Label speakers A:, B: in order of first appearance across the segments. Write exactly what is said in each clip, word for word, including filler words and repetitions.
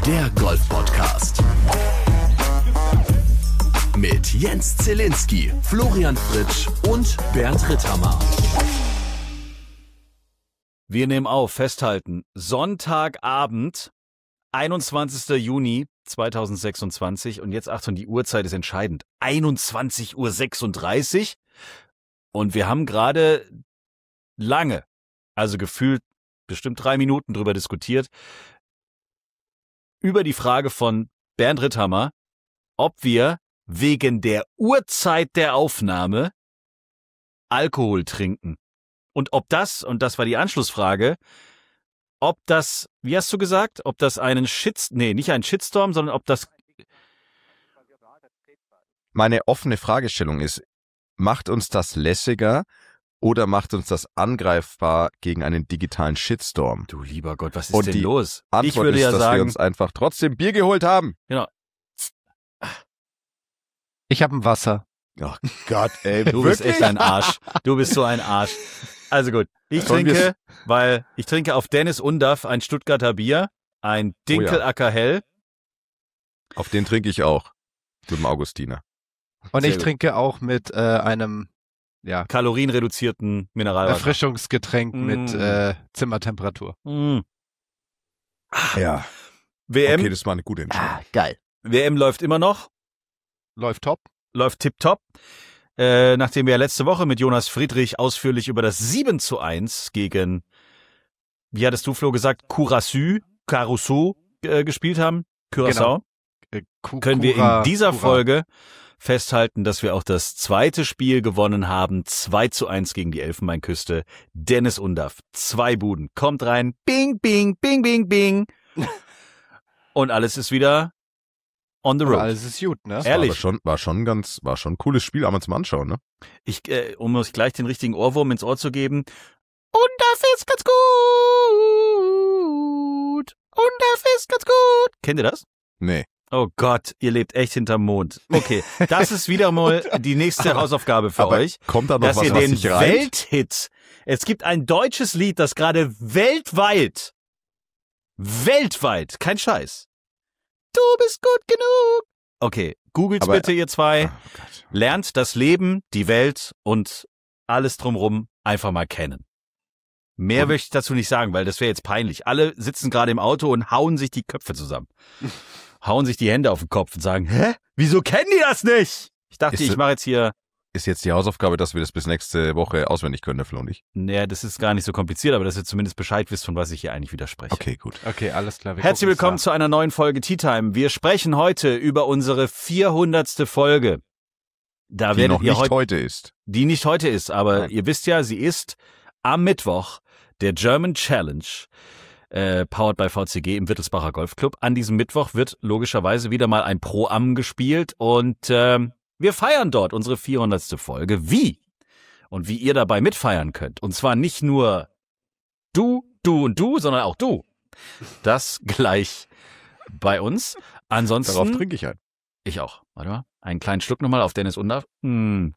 A: der Golf-Podcast. Mit Jens Zielinski, Florian Fritsch und Bernd Ritthammer.
B: Wir nehmen auf, festhalten, Sonntagabend, einundzwanzigster Juni zweitausendsechsundzwanzig und jetzt Achtung, die Uhrzeit ist entscheidend, einundzwanzig Uhr sechsunddreißig und wir haben gerade lange, also gefühlt bestimmt drei Minuten drüber diskutiert, über die Frage von Bernd Ritthammer, ob wir wegen der Uhrzeit der Aufnahme Alkohol trinken. Und ob das, und das war die Anschlussfrage, ob das, wie hast du gesagt, ob das einen Shitstorm, nee, nicht einen Shitstorm, sondern ob das...
C: Meine offene Fragestellung ist, macht uns das lässiger oder macht uns das angreifbar gegen einen digitalen Shitstorm?
B: Du lieber Gott, was ist
C: und
B: denn
C: die
B: los?
C: Antwort
B: ich würde
C: ist,
B: ja
C: dass
B: sagen,
C: wir uns einfach trotzdem Bier geholt haben.
B: Genau.
D: Ich habe ein Wasser.
C: Oh Gott, ey,
B: Du bist echt ein Arsch. Du bist so ein Arsch. Also gut, ich
C: Sollen
B: trinke, weil ich trinke auf Dennis Undaff ein Stuttgarter Bier, ein Dinkelacker Hell.
C: Auf den trinke ich auch. Mit dem Augustiner.
D: Und
B: Sehr
D: ich
B: gut.
D: trinke auch mit äh, einem ja,
B: Kalorienreduzierten Mineralwasser.
D: Erfrischungsgetränk
B: Mm.
D: mit äh, Zimmertemperatur.
B: Mm.
C: Ja.
B: W M,
C: Okay, das war eine gute Entscheidung.
D: Geil.
B: W M läuft immer noch,
D: Läuft top.
B: läuft tipptopp. Äh, nachdem wir letzte Woche mit Jonas Friedrich ausführlich über das sieben zu eins gegen, wie hattest du, Flo, gesagt, Curaçao, Curaçao äh, gespielt haben, Curaçao,
D: Äh, Ku-
B: können wir
D: Kura-
B: in dieser
D: Kura.
B: Folge festhalten, dass wir auch das zweite Spiel gewonnen haben, zwei zu eins gegen die Elfenbeinküste. Dennis Undaff, zwei Buden, kommt rein, bing, bing, bing, bing, bing. Und alles ist wieder on the
D: Aber
B: road.
D: alles ist gut, ne?
C: Das
B: Ehrlich?
C: War aber schon, war schon ganz, war schon ein cooles Spiel, einmal zum Anschauen, ne?
B: Ich, äh, um euch gleich den richtigen Ohrwurm ins Ohr zu geben. Undaff ist ganz gut. Undaff ist ganz gut. Kennt ihr das?
C: Nee.
B: Oh Gott, ihr lebt echt hinterm Mond. Okay, das ist wieder mal die nächste Hausaufgabe für
C: aber
B: euch.
C: kommt da noch
B: Dass
C: was,
B: ihr
C: was
B: den
C: sich reimt?
B: Welthit, es gibt ein deutsches Lied, das gerade weltweit, weltweit, kein Scheiß. Du bist gut genug. Okay, googelt's
C: Aber-
B: bitte, ihr zwei.
C: Oh Gott.
B: Lernt das Leben, die Welt und alles drumrum einfach mal kennen. Mehr
C: Und-
B: möchte ich dazu nicht sagen, weil das wäre jetzt peinlich. Alle sitzen gerade im Auto und hauen sich die Köpfe zusammen. hauen sich die Hände auf den Kopf und sagen, hä? Wieso kennen die das nicht? Ich dachte,
C: Ist
B: ich
C: es-
B: mache jetzt hier,
C: Ist jetzt die Hausaufgabe, dass wir das bis nächste Woche auswendig können, der Flo und ich?
B: naja, das ist gar nicht so kompliziert, aber dass ihr zumindest Bescheid wisst, von was ich hier eigentlich widerspreche.
C: Okay, gut.
D: Okay, alles klar. wir
B: Herzlich
D: gucken uns
B: willkommen
D: an.
B: zu einer neuen Folge Tea Time. Wir sprechen heute über unsere vierhundertste Folge. Da
C: Die
B: werdet
C: noch
B: ihr
C: nicht
B: heute,
C: heute ist.
B: die nicht heute ist, aber
C: Nein.
B: ihr wisst ja, sie ist am Mittwoch der German Challenge, äh, powered by V C G im Wittelsbacher Golfclub. An diesem Mittwoch wird logischerweise wieder mal ein Pro-Am gespielt und ähm, wir feiern dort unsere vierhundertste Folge. Wie? Und wie ihr dabei mitfeiern könnt. Und zwar nicht nur du, du und du, sondern auch du. Das gleich bei uns. Ansonsten...
C: Darauf trinke ich ein.
B: Ich auch. Warte mal. Einen kleinen Schluck nochmal auf Dennis Undaff. Hm.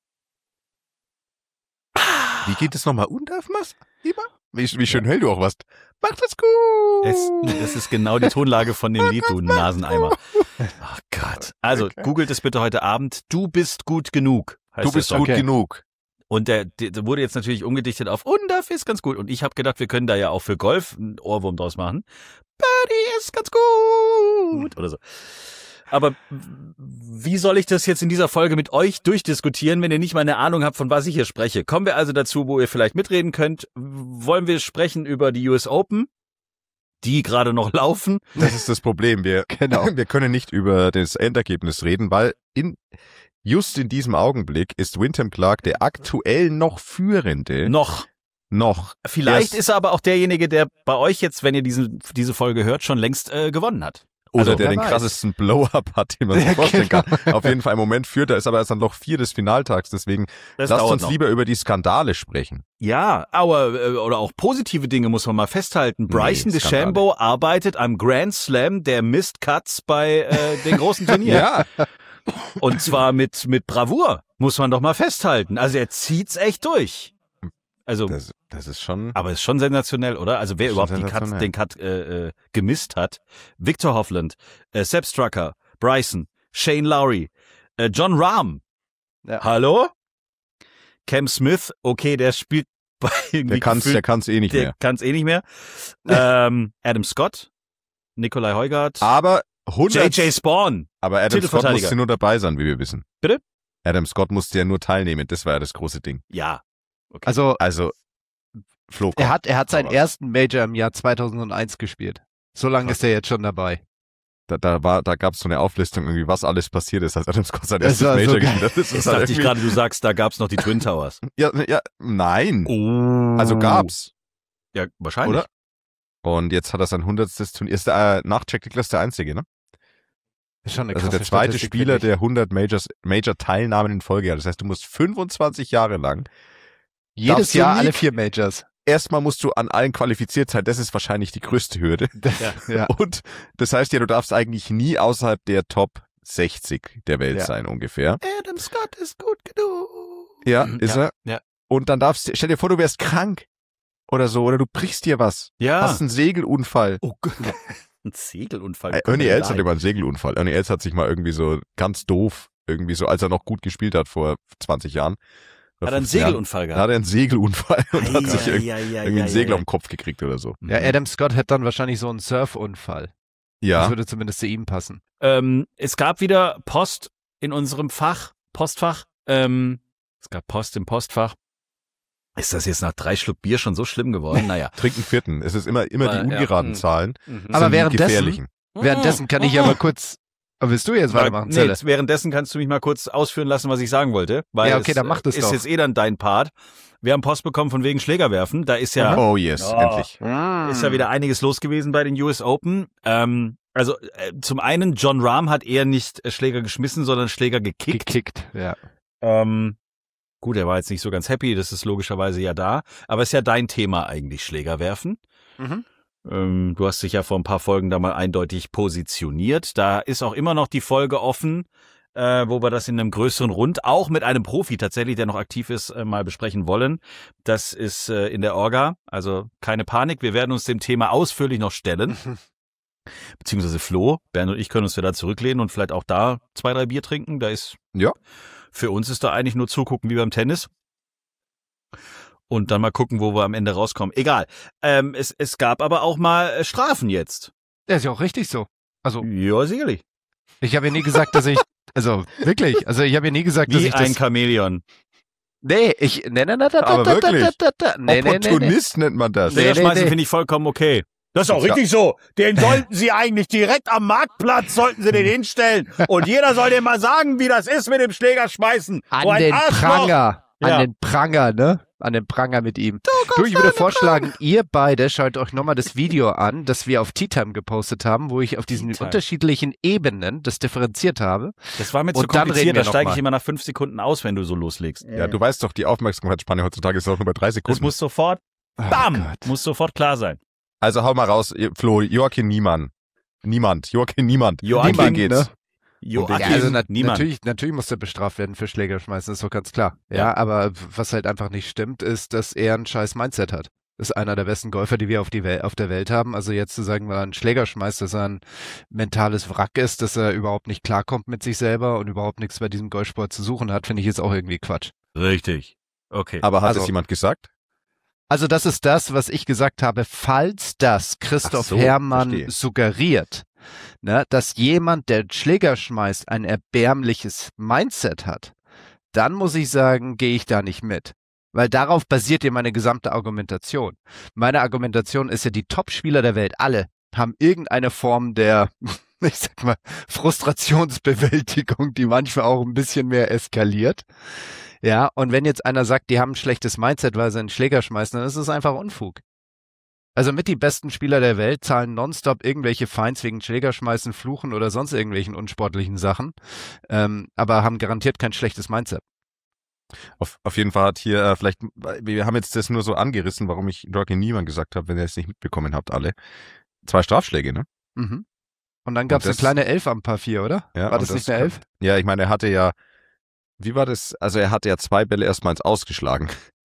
C: Wie geht es nochmal? Undarf was? Lieber? Wie, wie schön hell du auch warst. Mach das gut.
B: Es, das ist genau die Tonlage von dem Lied, du Naseneimer. Ach Gott. Also,
C: Okay.
B: googelt es bitte heute Abend. Du bist gut genug. Heißt
C: Du
B: der
C: bist
B: Song.
C: gut
D: Okay.
C: genug.
B: Und der, der, der wurde jetzt natürlich umgedichtet auf Undaff ist ganz gut. Und ich habe gedacht, wir können da ja auch für Golf einen Ohrwurm draus machen. Birdie ist ganz gut. Oder so. Aber wie soll ich das jetzt in dieser Folge mit euch durchdiskutieren, wenn ihr nicht mal eine Ahnung habt, von was ich hier spreche? Kommen wir also dazu, wo ihr vielleicht mitreden könnt. Wollen wir sprechen über die U S Open, die gerade noch laufen?
C: Das ist das Problem. Wir,
D: Genau.
C: wir können nicht über das Endergebnis reden, weil in, just in diesem Augenblick ist Wyndham Clark der aktuell noch Führende.
B: Noch.
C: Noch.
B: Vielleicht
C: Er
B: ist er aber auch derjenige, der bei euch jetzt, wenn ihr diese, diese Folge hört, schon längst äh, gewonnen hat.
C: Oder
B: Also,
C: der
D: wer
C: den
D: weiß.
C: krassesten Blow-Up hat, den man sich
D: Ja,
C: vorstellen
D: genau.
C: kann. Auf jeden Fall im Moment führt er, ist aber erst dann noch vier des Finaltags, deswegen
B: Das
C: lasst
B: dauert
C: uns
B: noch.
C: lieber über die Skandale sprechen.
B: Ja, aber äh, oder auch positive Dinge muss man mal festhalten. Bryson
C: Nee,
B: DeChambeau arbeitet am Grand Slam der Missed Cuts bei äh, den großen Turnieren.
C: Ja,
B: Und zwar mit mit Bravour, muss man doch mal festhalten. Also er zieht's echt durch. Also,
C: Das, das ist schon.
B: aber ist schon sensationell, oder? Also wer
C: Schon
B: überhaupt die Cut,
C: sensationell.
B: den Cut äh, äh, gemisst hat. Victor Hovland, äh, Sepp Strucker, Bryson, Shane Lowry, äh, John Rahm.
D: Ja.
B: Hallo? Cam Smith, okay, der spielt bei irgendwie
C: Der kann's,
B: gefühlt-
C: der kann's eh nicht
B: der
C: mehr.
B: kann's eh nicht mehr. ähm, Adam Scott, Nikolai Heugart,
C: Aber
B: J
C: hundert.
B: J Spawn.
C: Aber Adam Scott
B: Titelverteidiger.
C: musste nur dabei sein, wie wir wissen.
B: Bitte?
C: Adam Scott musste ja nur teilnehmen. Das war ja das große Ding.
B: Ja. Okay.
D: Also,
C: Also, Flo, komm.
D: er hat, er hat seinen
C: raus.
D: ersten Major im Jahr zweitausendeins gespielt. So lange
C: Krass.
D: ist er jetzt schon dabei.
C: Da, da, war, da gab es so eine Auflistung, irgendwie, was alles passiert ist, als Adam Scott sein
D: Das
C: erstes
D: war so
C: Major
D: geil.
C: gespielt hat. Das
B: Jetzt
C: ist halt
B: dachte ich
C: irgendwie-
B: gerade, du sagst, da gab's noch die Twin Towers.
C: Ja, ja, nein.
B: Oh.
C: Also gab's.
B: Ja, wahrscheinlich.
C: Oder? Und jetzt hat er sein hundertstes Turnier. Ist der, äh, nach Jack Nicklaus der Einzige, ne?
D: Ist schon eine
C: Also
D: krasse
C: der zweite
D: Statistik,
C: Spieler,
D: finde ich.
C: der hundert Majors, Major-Teilnahmen in Folge hat. Das heißt, du musst fünfundzwanzig Jahre lang,
D: Jedes
C: darfst du
D: Jahr
C: nie-
D: alle vier Majors.
C: erstmal musst du an allen qualifiziert sein. Das ist wahrscheinlich die größte Hürde.
B: Ja.
D: Ja.
C: Und das heißt ja, du darfst eigentlich nie außerhalb der Top sechzig der Welt
D: Ja.
C: sein, ungefähr.
B: Adam Scott ist gut genug.
C: Ja,
B: Mhm,
C: ist
B: ja,
C: er.
B: ja.
C: Und dann darfst du, stell dir vor, du wärst krank oder so, oder du brichst dir was.
B: Ja.
C: Hast einen Segelunfall.
B: Oh Gott. Ein Segelunfall.
C: Äh,
B: Komm
C: Ernie
B: mal
C: Els
B: rein.
C: hatte mal einen Segelunfall. Ernie Els hat sich mal irgendwie so ganz doof, irgendwie so, als er noch gut gespielt hat vor zwanzig Jahren. oder
B: Hat er einen
C: fünfzehn Jahren,
B: Segelunfall
C: Da hat
B: gehabt?
C: er einen Segelunfall und hat
B: Ei,
C: sich
B: ei,
C: irgendwie,
B: ei, ei,
C: irgendwie
B: ei,
C: einen Segel
B: ei.
C: am Kopf gekriegt oder so.
D: Ja, Adam Scott hätte dann wahrscheinlich so einen Surfunfall. Das
C: Ja,
D: würde zumindest zu ihm passen.
B: Ähm, es gab wieder Post in unserem Fach, Postfach. Ähm, es gab Post im Postfach. Ist das jetzt nach drei Schluck Bier schon so schlimm geworden? Naja.
C: trink einen vierten. Es ist immer, immer
B: Weil,
C: die
B: ja,
C: ungeraden
B: mh.
C: Zahlen.
D: Aber
C: sind die
D: währenddessen-
C: gefährlichen.
D: Währenddessen kann ich aber kurz. Aber willst du jetzt weitermachen,
B: nee,
D: Zelle?
B: währenddessen kannst du mich mal kurz ausführen lassen, was ich sagen wollte. Weil
D: Ja, okay,
B: es,
D: dann mach das
B: ist
D: doch.
B: jetzt eh dann dein Part. Wir haben Post bekommen von wegen Schlägerwerfen. Da ist ja,
C: Oh yes,
B: Oh.
C: endlich.
B: ist ja wieder einiges los gewesen bei den U S Open. Ähm, also äh, zum einen, John Rahm hat eher nicht äh, Schläger geschmissen, sondern Schläger gekickt.
D: Gekickt, ja.
B: Ähm, gut, er war jetzt nicht so ganz happy, das ist logischerweise ja da. Aber ist ja dein Thema eigentlich, Schläger werfen.
D: Mhm.
B: Ähm, du hast dich ja vor ein paar Folgen da mal eindeutig positioniert. Da ist auch immer noch die Folge offen, äh, wo wir das in einem größeren Rund, auch mit einem Profi tatsächlich, der noch aktiv ist, äh, mal besprechen wollen. Das ist äh, in der Orga, also keine Panik, wir werden uns dem Thema ausführlich noch stellen. Beziehungsweise Flo, Bernd und ich können uns ja da zurücklehnen und vielleicht auch da zwei, drei Bier trinken. Da ist,
C: Ja.
B: für uns ist da eigentlich nur zugucken wie beim Tennis. Und dann mal gucken, wo wir am Ende rauskommen. Egal. Ähm, es, es gab aber auch mal äh, Strafen jetzt.
D: Der ist ja auch richtig so. Also,
B: Ja, sicherlich.
D: ich habe ja nie gesagt, dass ich, also wirklich, also ich habe ja nie gesagt, dass
B: Wie
D: ich
B: ein
D: das,
B: Chamäleon.
D: nee, ich, nee, nee, nee, nee,
C: Aber
D: nee,
C: wirklich?
D: nee, nee, nee, nee, nee, nee.
C: Opportunist nennt man das.
D: Nee,
B: Schlägerschmeißen
D: nee.
B: finde ich vollkommen okay. Das ist auch
C: Ja.
B: richtig so. Den sollten Sie eigentlich direkt am Marktplatz, sollten Sie den hinstellen. Und jeder soll dir mal sagen, wie das ist mit dem Schlägerschmeißen.
D: An
B: So ein
D: den
B: Arschloch.
D: Pranger, an
B: Ja.
D: den Pranger, ne? An den Pranger mit ihm. Du, ich würde vorschlagen, ihr beide schaut euch nochmal das Video an, das wir auf Tea Time gepostet haben, wo ich auf diesen
B: Tea Time.
D: unterschiedlichen Ebenen das differenziert habe.
B: Das war mir zu
D: Und dann reden
B: kompliziert.
D: wir
B: Da
D: noch
B: steige
D: mal.
B: ich immer nach fünf Sekunden aus, wenn du so loslegst.
C: Ja, du weißt doch, die Aufmerksamkeitsspanne heutzutage ist auch nur bei drei
B: Das
C: Sekunden.
B: muss sofort,
D: Oh
B: bam,
D: Gott.
B: muss sofort klar sein.
C: Also hau mal raus, Flo, Joachim Niemann. Niemand, Joachim Niemand.
B: Joachim,
C: Niemand geht's.
D: ne?
B: Joachim,
D: Ja, also na
B: niemand.
D: natürlich, natürlich muss er bestraft werden für Schlägerschmeißen, ist doch ganz klar. Ja,
B: Ja.
D: aber was halt einfach nicht stimmt, ist, dass er ein scheiß Mindset hat. Ist einer der besten Golfer, die wir auf, die Wel auf der Welt haben. Also jetzt zu sagen, weil er einen Schläger schmeißt, dass er ein mentales Wrack ist, dass er überhaupt nicht klarkommt mit sich selber und überhaupt nichts bei diesem Golfsport zu suchen hat, finde ich jetzt auch irgendwie Quatsch.
B: Richtig. Okay.
C: Aber hat
D: Also-
C: es jemand gesagt?
D: Also das ist das, was ich gesagt habe, falls das Christoph
C: Ach so,
D: Herrmann
C: verstehe.
D: suggeriert, ne, dass jemand, der Schläger schmeißt, ein erbärmliches Mindset hat, dann muss ich sagen, gehe ich da nicht mit. Weil darauf basiert ja meine gesamte Argumentation. Meine Argumentation ist ja, die Top-Spieler der Welt, alle, haben irgendeine Form der, ich sag mal, Frustrationsbewältigung, die manchmal auch ein bisschen mehr eskaliert. Ja, und wenn jetzt einer sagt, die haben ein schlechtes Mindset, weil sie einen Schläger schmeißen, dann ist es einfach Unfug. Also mit die besten Spieler der Welt zahlen nonstop irgendwelche Fines wegen Schlägerschmeißen, Fluchen oder sonst irgendwelchen unsportlichen Sachen, ähm, aber haben garantiert kein schlechtes Mindset.
C: Auf, auf jeden Fall hat hier äh, vielleicht, wir haben jetzt das nur so angerissen, warum ich Joachim Niemann gesagt habe, wenn ihr es nicht mitbekommen habt, alle. Zwei Strafschläge, ne?
D: Mhm. Und dann gab es
C: Und
D: eine
C: das-
D: kleine Elf am Paar vier, oder?
C: Ja,
D: War
C: und
D: das,
C: das
D: nicht eine
C: kann-
D: Elf?
C: Ja, ich meine, er hatte ja, wie war das? Also er hatte ja zwei Bälle erstmals ausgeschlagen.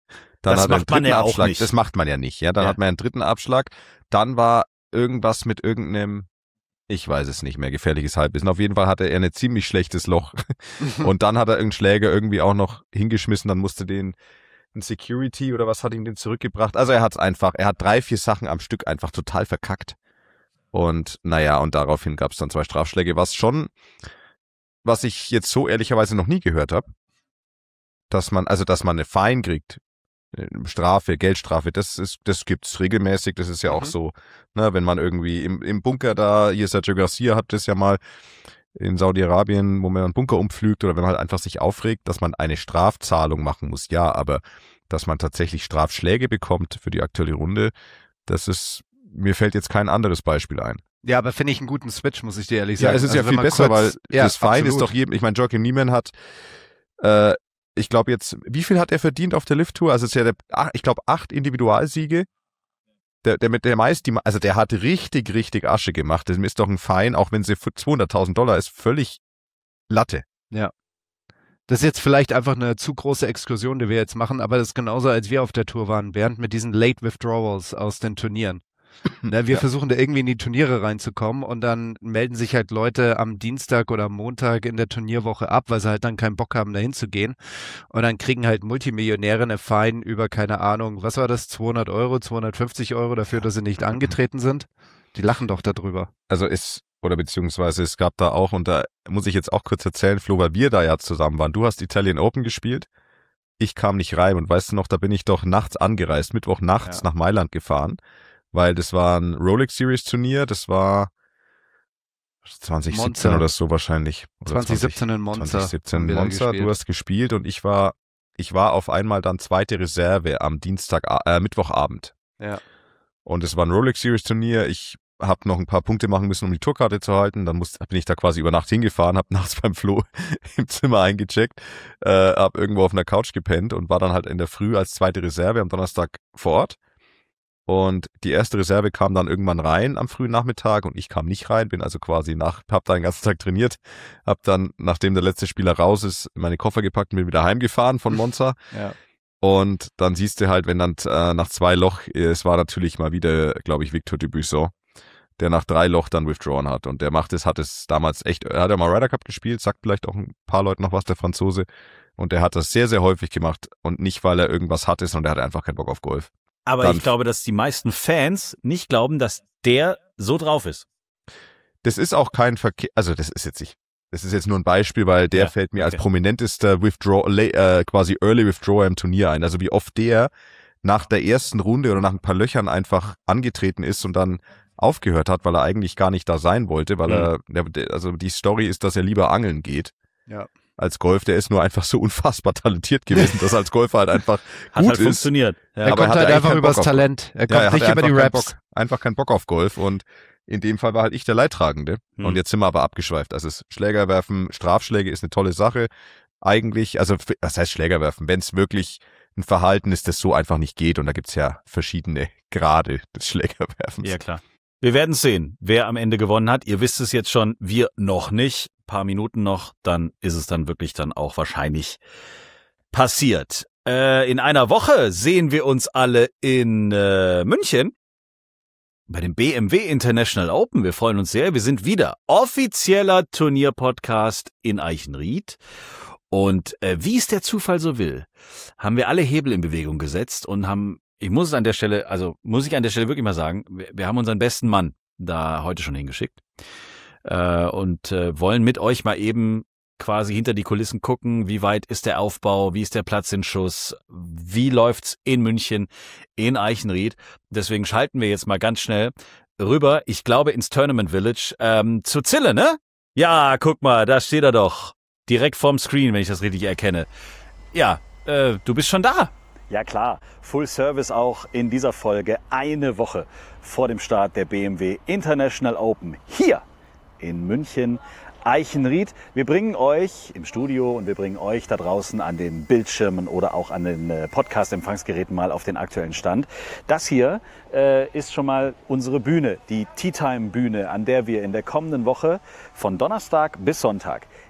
C: Dann
B: das
C: hat er einen
B: macht man
C: dritten
B: ja auch
C: Abschlag.
B: nicht.
C: Das macht man ja nicht. Ja, dann
B: Ja.
C: hat man einen dritten Abschlag. Dann war irgendwas mit irgendeinem, ich weiß es nicht mehr, gefährliches Halbwissen. Auf jeden Fall hatte er ein ziemlich schlechtes Loch. Und dann hat er irgendeinen Schläger irgendwie auch noch hingeschmissen. Dann musste den ein Security oder was hat ihn den zurückgebracht. Also er hat es einfach, er hat drei, vier Sachen am Stück einfach total verkackt. Und naja, und daraufhin gab es dann zwei Strafschläge, was schon, was ich jetzt so ehrlicherweise noch nie gehört habe, dass man, also dass man eine Fine kriegt, Strafe, Geldstrafe, das ist, das gibt's regelmäßig, das ist ja auch
D: Mhm.
C: so, ne, wenn man irgendwie im, im Bunker da, hier Sergio Garcia hat das ja mal in Saudi-Arabien, wo man einen Bunker umflügt oder wenn man halt einfach sich aufregt, dass man eine Strafzahlung machen muss, ja, aber dass man tatsächlich Strafschläge bekommt für die aktuelle Runde, das ist, mir fällt jetzt kein anderes Beispiel ein.
D: Ja, aber finde ich einen guten Switch, muss ich dir ehrlich
C: Ja,
D: sagen.
C: es ist
D: Also
C: ja
D: wenn
C: viel
D: man
C: besser,
D: kurz-
C: weil
D: ja,
C: das Fine ist
D: absolut.
C: doch jedem, ich meine, Joaquin Niemann hat, äh, ich glaube jetzt, wie viel hat er verdient auf der Lift-Tour? Also es ist ja, der, ach, ich glaube, acht Individualsiege. Der, der mit der meist, die, also der hat richtig, richtig Asche gemacht. Das ist doch ein Fine, auch wenn sie für zweihunderttausend Dollar ist, völlig Latte.
D: Das ist jetzt vielleicht einfach eine zu große Exkursion, die wir jetzt machen, aber das ist genauso, als wir auf der Tour waren, während mit diesen Late Withdrawals aus den Turnieren. Ne, wir
C: Ja.
D: versuchen da irgendwie in die Turniere reinzukommen und dann melden sich halt Leute am Dienstag oder am Montag in der Turnierwoche ab, weil sie halt dann keinen Bock haben, da hinzugehen. Und dann kriegen halt Multimillionäre eine Fine über, keine Ahnung, was war das, zweihundert Euro, zweihundertfünfzig Euro dafür, dass sie nicht angetreten sind. Die lachen doch darüber.
C: Also es, oder beziehungsweise es gab da auch, und da muss ich jetzt auch kurz erzählen, Flo, weil wir da ja zusammen waren. Du hast Italian Open gespielt, ich kam nicht rein und weißt du noch, da bin ich doch nachts angereist, Mittwoch nachts
D: Ja.
C: nach Mailand gefahren, weil das war ein Rolex Series Turnier, das war zwanzig siebzehn
D: Monza.
C: oder so wahrscheinlich. Oder
D: zwanzig siebzehn in Monza.
C: zwanzig siebzehn
D: haben wir da
C: Monza,
D: gespielt.
C: du hast gespielt und ich war, ich war auf einmal dann zweite Reserve am Dienstag, äh, Mittwochabend.
D: Ja.
C: Und es war ein Rolex Series Turnier. Ich habe noch ein paar Punkte machen müssen, um die Tourkarte zu halten. Dann muss, bin ich da quasi über Nacht hingefahren, habe nachts beim Flo im Zimmer eingecheckt, äh, habe irgendwo auf einer Couch gepennt und war dann halt in der Früh als zweite Reserve am Donnerstag vor Ort. Und die erste Reserve kam dann irgendwann rein am frühen Nachmittag und ich kam nicht rein, bin also quasi nach, hab da den ganzen Tag trainiert, hab dann, nachdem der letzte Spieler raus ist, meine Koffer gepackt und bin wieder heimgefahren von Monza.
D: Ja.
C: Und dann siehst du halt, wenn dann äh, nach zwei Loch, äh, es war natürlich mal wieder, glaube ich, Victor Dubuisson, der nach drei Loch dann withdrawn hat. Und der macht es, hat es damals echt, er hat ja mal Ryder Cup gespielt, sagt vielleicht auch ein paar Leuten noch was, der Franzose. Und der hat das sehr, sehr häufig gemacht. Und nicht, weil er irgendwas hatte, sondern der hatte einfach keinen Bock auf Golf.
B: Aber
C: Dann-
B: ich glaube, dass die meisten Fans nicht glauben, dass der so drauf ist.
C: Das ist auch kein Verkehr, also das ist jetzt nicht, das ist jetzt nur ein Beispiel, weil der
B: Ja,
C: fällt mir als
B: okay.
C: prominentester Withdraw, äh, quasi Early Withdrawer im Turnier ein. Also wie oft der nach der ersten Runde oder nach ein paar Löchern einfach angetreten ist und dann aufgehört hat, weil er eigentlich gar nicht da sein wollte, weil er, der, der, also die Story ist, dass er lieber angeln geht.
D: Ja.
C: Als Golf, der ist nur einfach so unfassbar talentiert gewesen, dass er als Golfer halt einfach
B: Hat
C: gut
B: halt
C: ist.
B: funktioniert. Ja.
D: Er
C: Aber er
D: kommt
C: hatte
D: halt
C: eigentlich
D: einfach
C: keinen
D: übers
C: Bock auf-
D: Talent. Er
C: Ja,
D: kommt
C: er
D: nicht
C: hatte
D: über die
C: einfach keinen
D: Raps.
C: Bock, einfach keinen Bock auf Golf und in dem Fall war halt ich der Leidtragende.
B: Hm.
C: Und jetzt sind wir aber abgeschweift. Also das Schlägerwerfen, Strafschläge ist eine tolle Sache. Eigentlich, also was heißt Schlägerwerfen? Wenn es wirklich ein Verhalten ist, das so einfach nicht geht und da gibt's ja verschiedene Grade des Schlägerwerfens.
B: Ja, klar. Wir werden sehen, wer am Ende gewonnen hat. Ihr wisst es jetzt schon, wir noch nicht. Paar Minuten noch, dann ist es dann wirklich dann auch wahrscheinlich passiert. Äh, in einer Woche sehen wir uns alle in äh, München bei dem B M W International Open. Wir freuen uns sehr. Wir sind wieder offizieller Turnierpodcast in Eichenried. Und äh, wie es der Zufall so will, haben wir alle Hebel in Bewegung gesetzt und haben, ich muss es an der Stelle, also muss ich an der Stelle wirklich mal sagen, wir, wir haben unseren besten Mann da heute schon hingeschickt äh, und äh, wollen mit euch mal eben quasi hinter die Kulissen gucken, wie weit ist der Aufbau, wie ist der Platz in Schuss, wie läuft's in München, in Eichenried. Deswegen schalten wir jetzt mal ganz schnell rüber, ich glaube ins Tournament Village, ähm, zu Zille, ne? Ja, guck mal, da steht er doch. Direkt vorm Screen, wenn ich das richtig erkenne. Ja, äh, du bist schon da. Ja klar, Full Service auch in dieser Folge, eine Woche vor dem Start der B M W International Open hier in München, Eichenried. Wir bringen euch im Studio und wir bringen euch da draußen an den Bildschirmen oder auch an den äh, Podcast-Empfangsgeräten mal auf den aktuellen Stand. Das hier äh, ist schon mal unsere Bühne, die Tea Time Bühne, an der wir in der kommenden Woche von Donnerstag bis Sonntag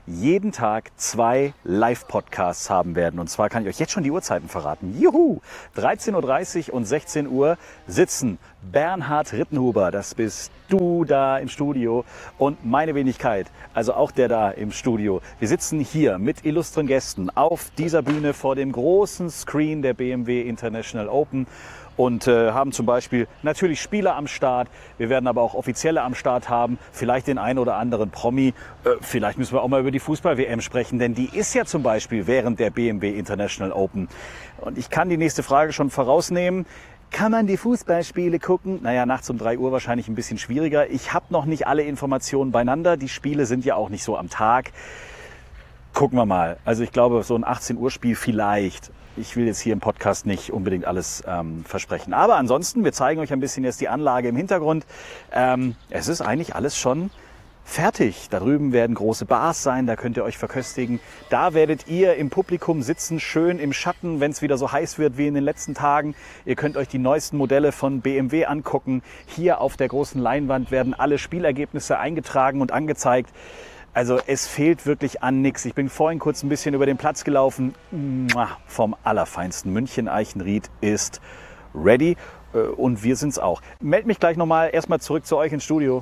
B: jeden Tag zwei Live-Podcasts haben werden. Und zwar kann ich euch jetzt schon die Uhrzeiten verraten. Juhu! dreizehn Uhr dreißig und sechzehn Uhr sitzen Bernhard Rittenhuber, das bist du da im Studio, und meine Wenigkeit, also auch der da im Studio. Wir sitzen hier mit illustren Gästen auf dieser Bühne vor dem großen Screen der B M W International Open und äh, haben zum Beispiel natürlich Spieler am Start. Wir werden aber auch Offizielle am Start haben, vielleicht den einen oder anderen Promi. Äh, vielleicht müssen wir auch mal über die Fußball-W M sprechen, denn die ist ja zum Beispiel während der B M W International Open. Und ich kann die nächste Frage schon vorausnehmen. Kann man die Fußballspiele gucken? Naja, nachts um drei Uhr wahrscheinlich ein bisschen schwieriger. Ich habe noch nicht alle Informationen beieinander. Die Spiele sind ja auch nicht so am Tag. Gucken wir mal. Also ich glaube, so ein achtzehn Uhr Spiel vielleicht. Ich will jetzt hier im Podcast nicht unbedingt alles ähm, versprechen. Aber ansonsten, wir zeigen euch ein bisschen jetzt die Anlage im Hintergrund. Ähm, es ist eigentlich alles schon fertig. Da drüben werden große Bars sein, da könnt ihr euch verköstigen. Da werdet ihr im Publikum sitzen, schön im Schatten, wenn es wieder so heiß wird wie in den letzten Tagen. Ihr könnt euch die neuesten Modelle von B M W angucken. Hier auf der großen Leinwand werden alle Spielergebnisse eingetragen und angezeigt. Also es fehlt wirklich an nichts. Ich bin vorhin kurz ein bisschen über den Platz gelaufen. Vom Allerfeinsten. München Eichenried ist ready und wir sind's auch. Meld mich gleich nochmal erstmal zurück zu euch ins Studio.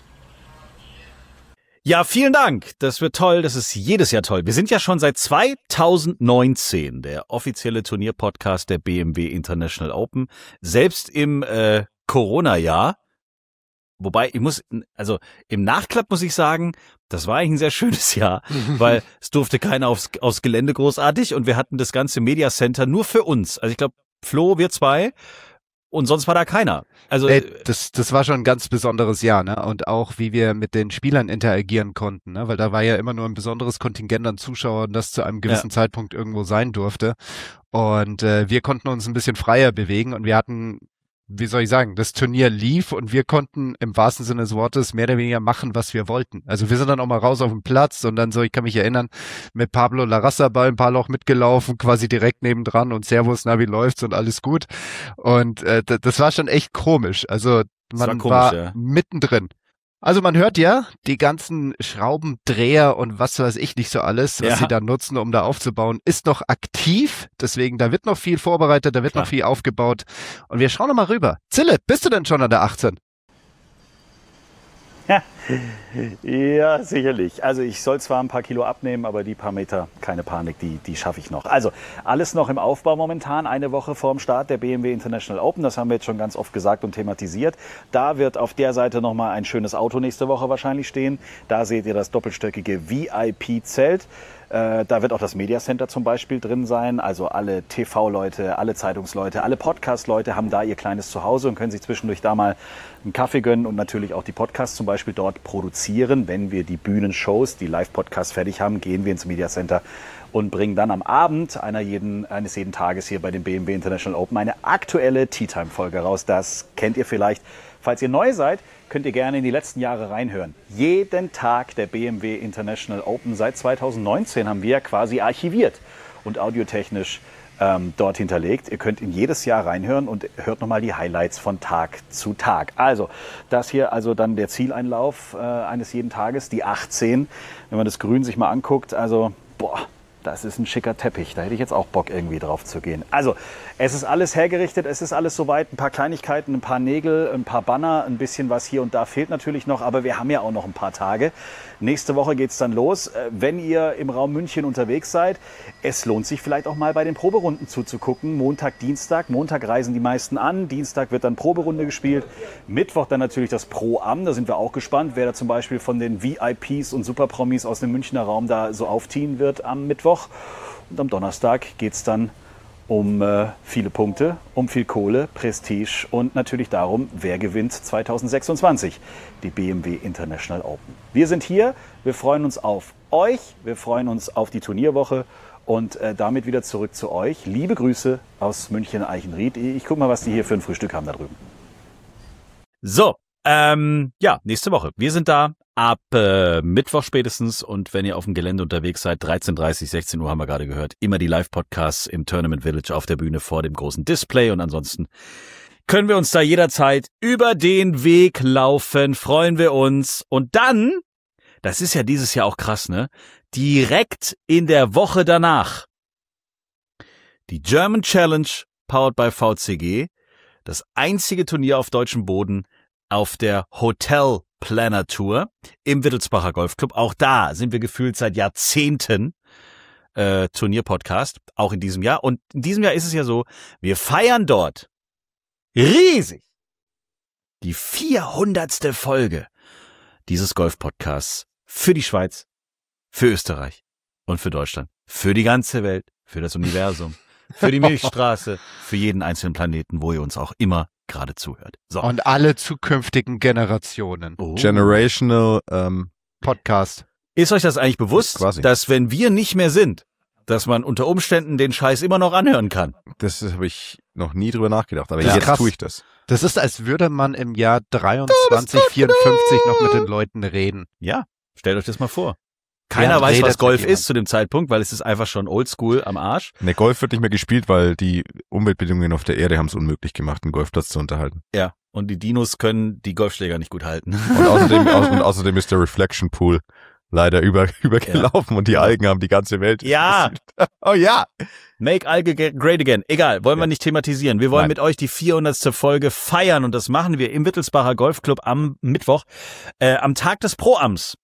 B: Ja, vielen Dank. Das wird toll. Das ist jedes Jahr toll. Wir sind ja schon seit zweitausendneunzehn der offizielle Turnierpodcast der B M W International Open. Selbst im äh, Corona-Jahr. Wobei, ich muss, also im Nachklapp muss ich sagen, das war eigentlich ein sehr schönes Jahr, weil es durfte keiner aufs, aufs Gelände großartig und wir hatten das ganze Media Center nur für uns. Also ich glaube, Flo, wir zwei. Und sonst war da keiner. Also
D: Ey, das, das war schon ein ganz besonderes Jahr, ne? Und auch wie wir mit den Spielern interagieren konnten, ne? Weil da war ja immer nur ein besonderes Kontingent an Zuschauern, das zu einem gewissen ja. Zeitpunkt irgendwo sein durfte. Und äh, wir konnten uns ein bisschen freier bewegen und wir hatten, wie soll ich sagen, das Turnier lief und wir konnten im wahrsten Sinne des Wortes mehr oder weniger machen, was wir wollten. Also wir sind dann auch mal raus auf den Platz und dann so, ich kann mich erinnern, mit Pablo Larraza bei ein paar Loch mitgelaufen, quasi direkt nebendran und Servus, na, wie läuft's und alles gut. Und äh, das war schon echt komisch. Also man war, komisch, war ja. mittendrin. Also man hört ja die ganzen Schraubendreher und was weiß ich nicht so alles, was ja. sie da nutzen, um da aufzubauen, ist noch aktiv. Deswegen, da wird noch viel vorbereitet, da wird Klar. noch viel aufgebaut. Und wir schauen noch mal rüber. Zille, bist du denn schon an der achtzehn?
B: Ja. ja, sicherlich. Also ich soll zwar ein paar Kilo abnehmen, aber die paar Meter, keine Panik, die, die schaffe ich noch. Also alles noch im Aufbau momentan, eine Woche vorm Start der B M W International Open. Das haben wir jetzt schon ganz oft gesagt und thematisiert. Da wird auf der Seite nochmal ein schönes Auto nächste Woche wahrscheinlich stehen. Da seht ihr das doppelstöckige V I P-Zelt. Äh, da wird auch das Media Center zum Beispiel drin sein. Also alle T V-Leute, alle Zeitungsleute, alle Podcast-Leute haben da ihr kleines Zuhause und können sich zwischendurch da mal einen Kaffee gönnen und natürlich auch die Podcasts zum Beispiel dort produzieren. Wenn wir die Bühnenshows, die Live-Podcasts fertig haben, gehen wir ins Media Center und bringen dann am Abend einer jeden, eines jeden Tages hier bei den B M W International Open eine aktuelle Tea-Time-Folge raus. Das kennt ihr vielleicht. Falls ihr neu seid, könnt ihr gerne in die letzten Jahre reinhören. Jeden Tag der B M W International Open seit zweitausendneunzehn haben wir quasi archiviert und audiotechnisch ähm, dort hinterlegt. Ihr könnt in jedes Jahr reinhören und hört nochmal die Highlights von Tag zu Tag. Also, das hier also dann der Zieleinlauf äh, eines jeden Tages, die achtzehn. Wenn man das Grün sich mal anguckt, also, boah, das ist ein schicker Teppich. Da hätte ich jetzt auch Bock, irgendwie drauf zu gehen. Also, es ist alles hergerichtet, es ist alles soweit. Ein paar Kleinigkeiten, ein paar Nägel, ein paar Banner, ein bisschen was hier und da fehlt natürlich noch. Aber wir haben ja auch noch ein paar Tage. Nächste Woche geht's dann los. Wenn ihr im Raum München unterwegs seid, es lohnt sich vielleicht auch mal bei den Proberunden zuzugucken. Montag, Dienstag. Montag reisen die meisten an. Dienstag wird dann Proberunde gespielt. Mittwoch dann natürlich das Pro-Am. Da sind wir auch gespannt, wer da zum Beispiel von den V I Ps und Superpromis aus dem Münchner Raum da so aufziehen wird am Mittwoch. Und am Donnerstag geht's dann um äh, viele Punkte, um viel Kohle, Prestige und natürlich darum, wer gewinnt zweitausendsechsundzwanzig die B M W International Open. Wir sind hier, wir freuen uns auf euch, wir freuen uns auf die Turnierwoche und äh, damit wieder zurück zu euch. Liebe Grüße aus München-Eichenried. Ich guck mal, was die hier für ein Frühstück haben da drüben. So, ähm, ja, nächste Woche. Wir sind da ab äh, Mittwoch spätestens und wenn ihr auf dem Gelände unterwegs seid, dreizehn Uhr dreißig, sechzehn Uhr haben wir gerade gehört, immer die Live-Podcasts im Tournament Village auf der Bühne vor dem großen Display und ansonsten können wir uns da jederzeit über den Weg laufen, freuen wir uns und dann, das ist ja dieses Jahr auch krass, ne, direkt in der Woche danach die German Challenge, powered by V C G, das einzige Turnier auf deutschem Boden auf der Hotel Planner Tour im Wittelsbacher Golfclub. Auch da sind wir gefühlt seit Jahrzehnten äh, Turnierpodcast, auch in diesem Jahr. Und in diesem Jahr ist es ja so, wir feiern dort riesig die vierhundertste Folge dieses Golf-Podcasts für die Schweiz, für Österreich und für Deutschland, für die ganze Welt, für das Universum, für die Milchstraße, für jeden einzelnen Planeten, wo ihr uns auch immer gerade zuhört. So.
D: Und alle zukünftigen Generationen.
B: Oh.
C: Generational ähm,
D: Podcast.
B: Ist euch das eigentlich bewusst,
C: Quasi.
B: dass wenn wir nicht mehr sind, dass man unter Umständen den Scheiß immer noch anhören kann?
C: Das habe ich noch nie drüber nachgedacht, aber
D: Das ist
C: jetzt
D: krass.
C: tue ich das.
D: Das ist, als würde man im Jahr dreiundzwanzig vierundfünfzig noch mit den Leuten reden.
B: Ja, stellt euch das mal vor. Keiner
D: Wer
B: weiß,
D: redet
B: was Golf
D: mit
B: ist zu dem Zeitpunkt, weil es ist einfach schon oldschool am Arsch.
C: Ne, Golf wird nicht mehr gespielt, weil die Umweltbedingungen auf der Erde haben es unmöglich gemacht, einen Golfplatz zu unterhalten.
B: Ja. Und die Dinos können die Golfschläger nicht gut halten.
C: Und außerdem, au- und außerdem ist der Reflection Pool leider über, übergelaufen und die Algen haben die ganze Welt.
B: Ja.
C: Oh ja.
B: Make Alge great again. Egal, wollen wir
C: Ja.
B: nicht thematisieren. Wir wollen
C: Nein.
B: mit euch die vierhundertste Folge feiern und das machen wir im Wittelsbacher Golfclub am Mittwoch, äh, am Tag des Pro-Ams.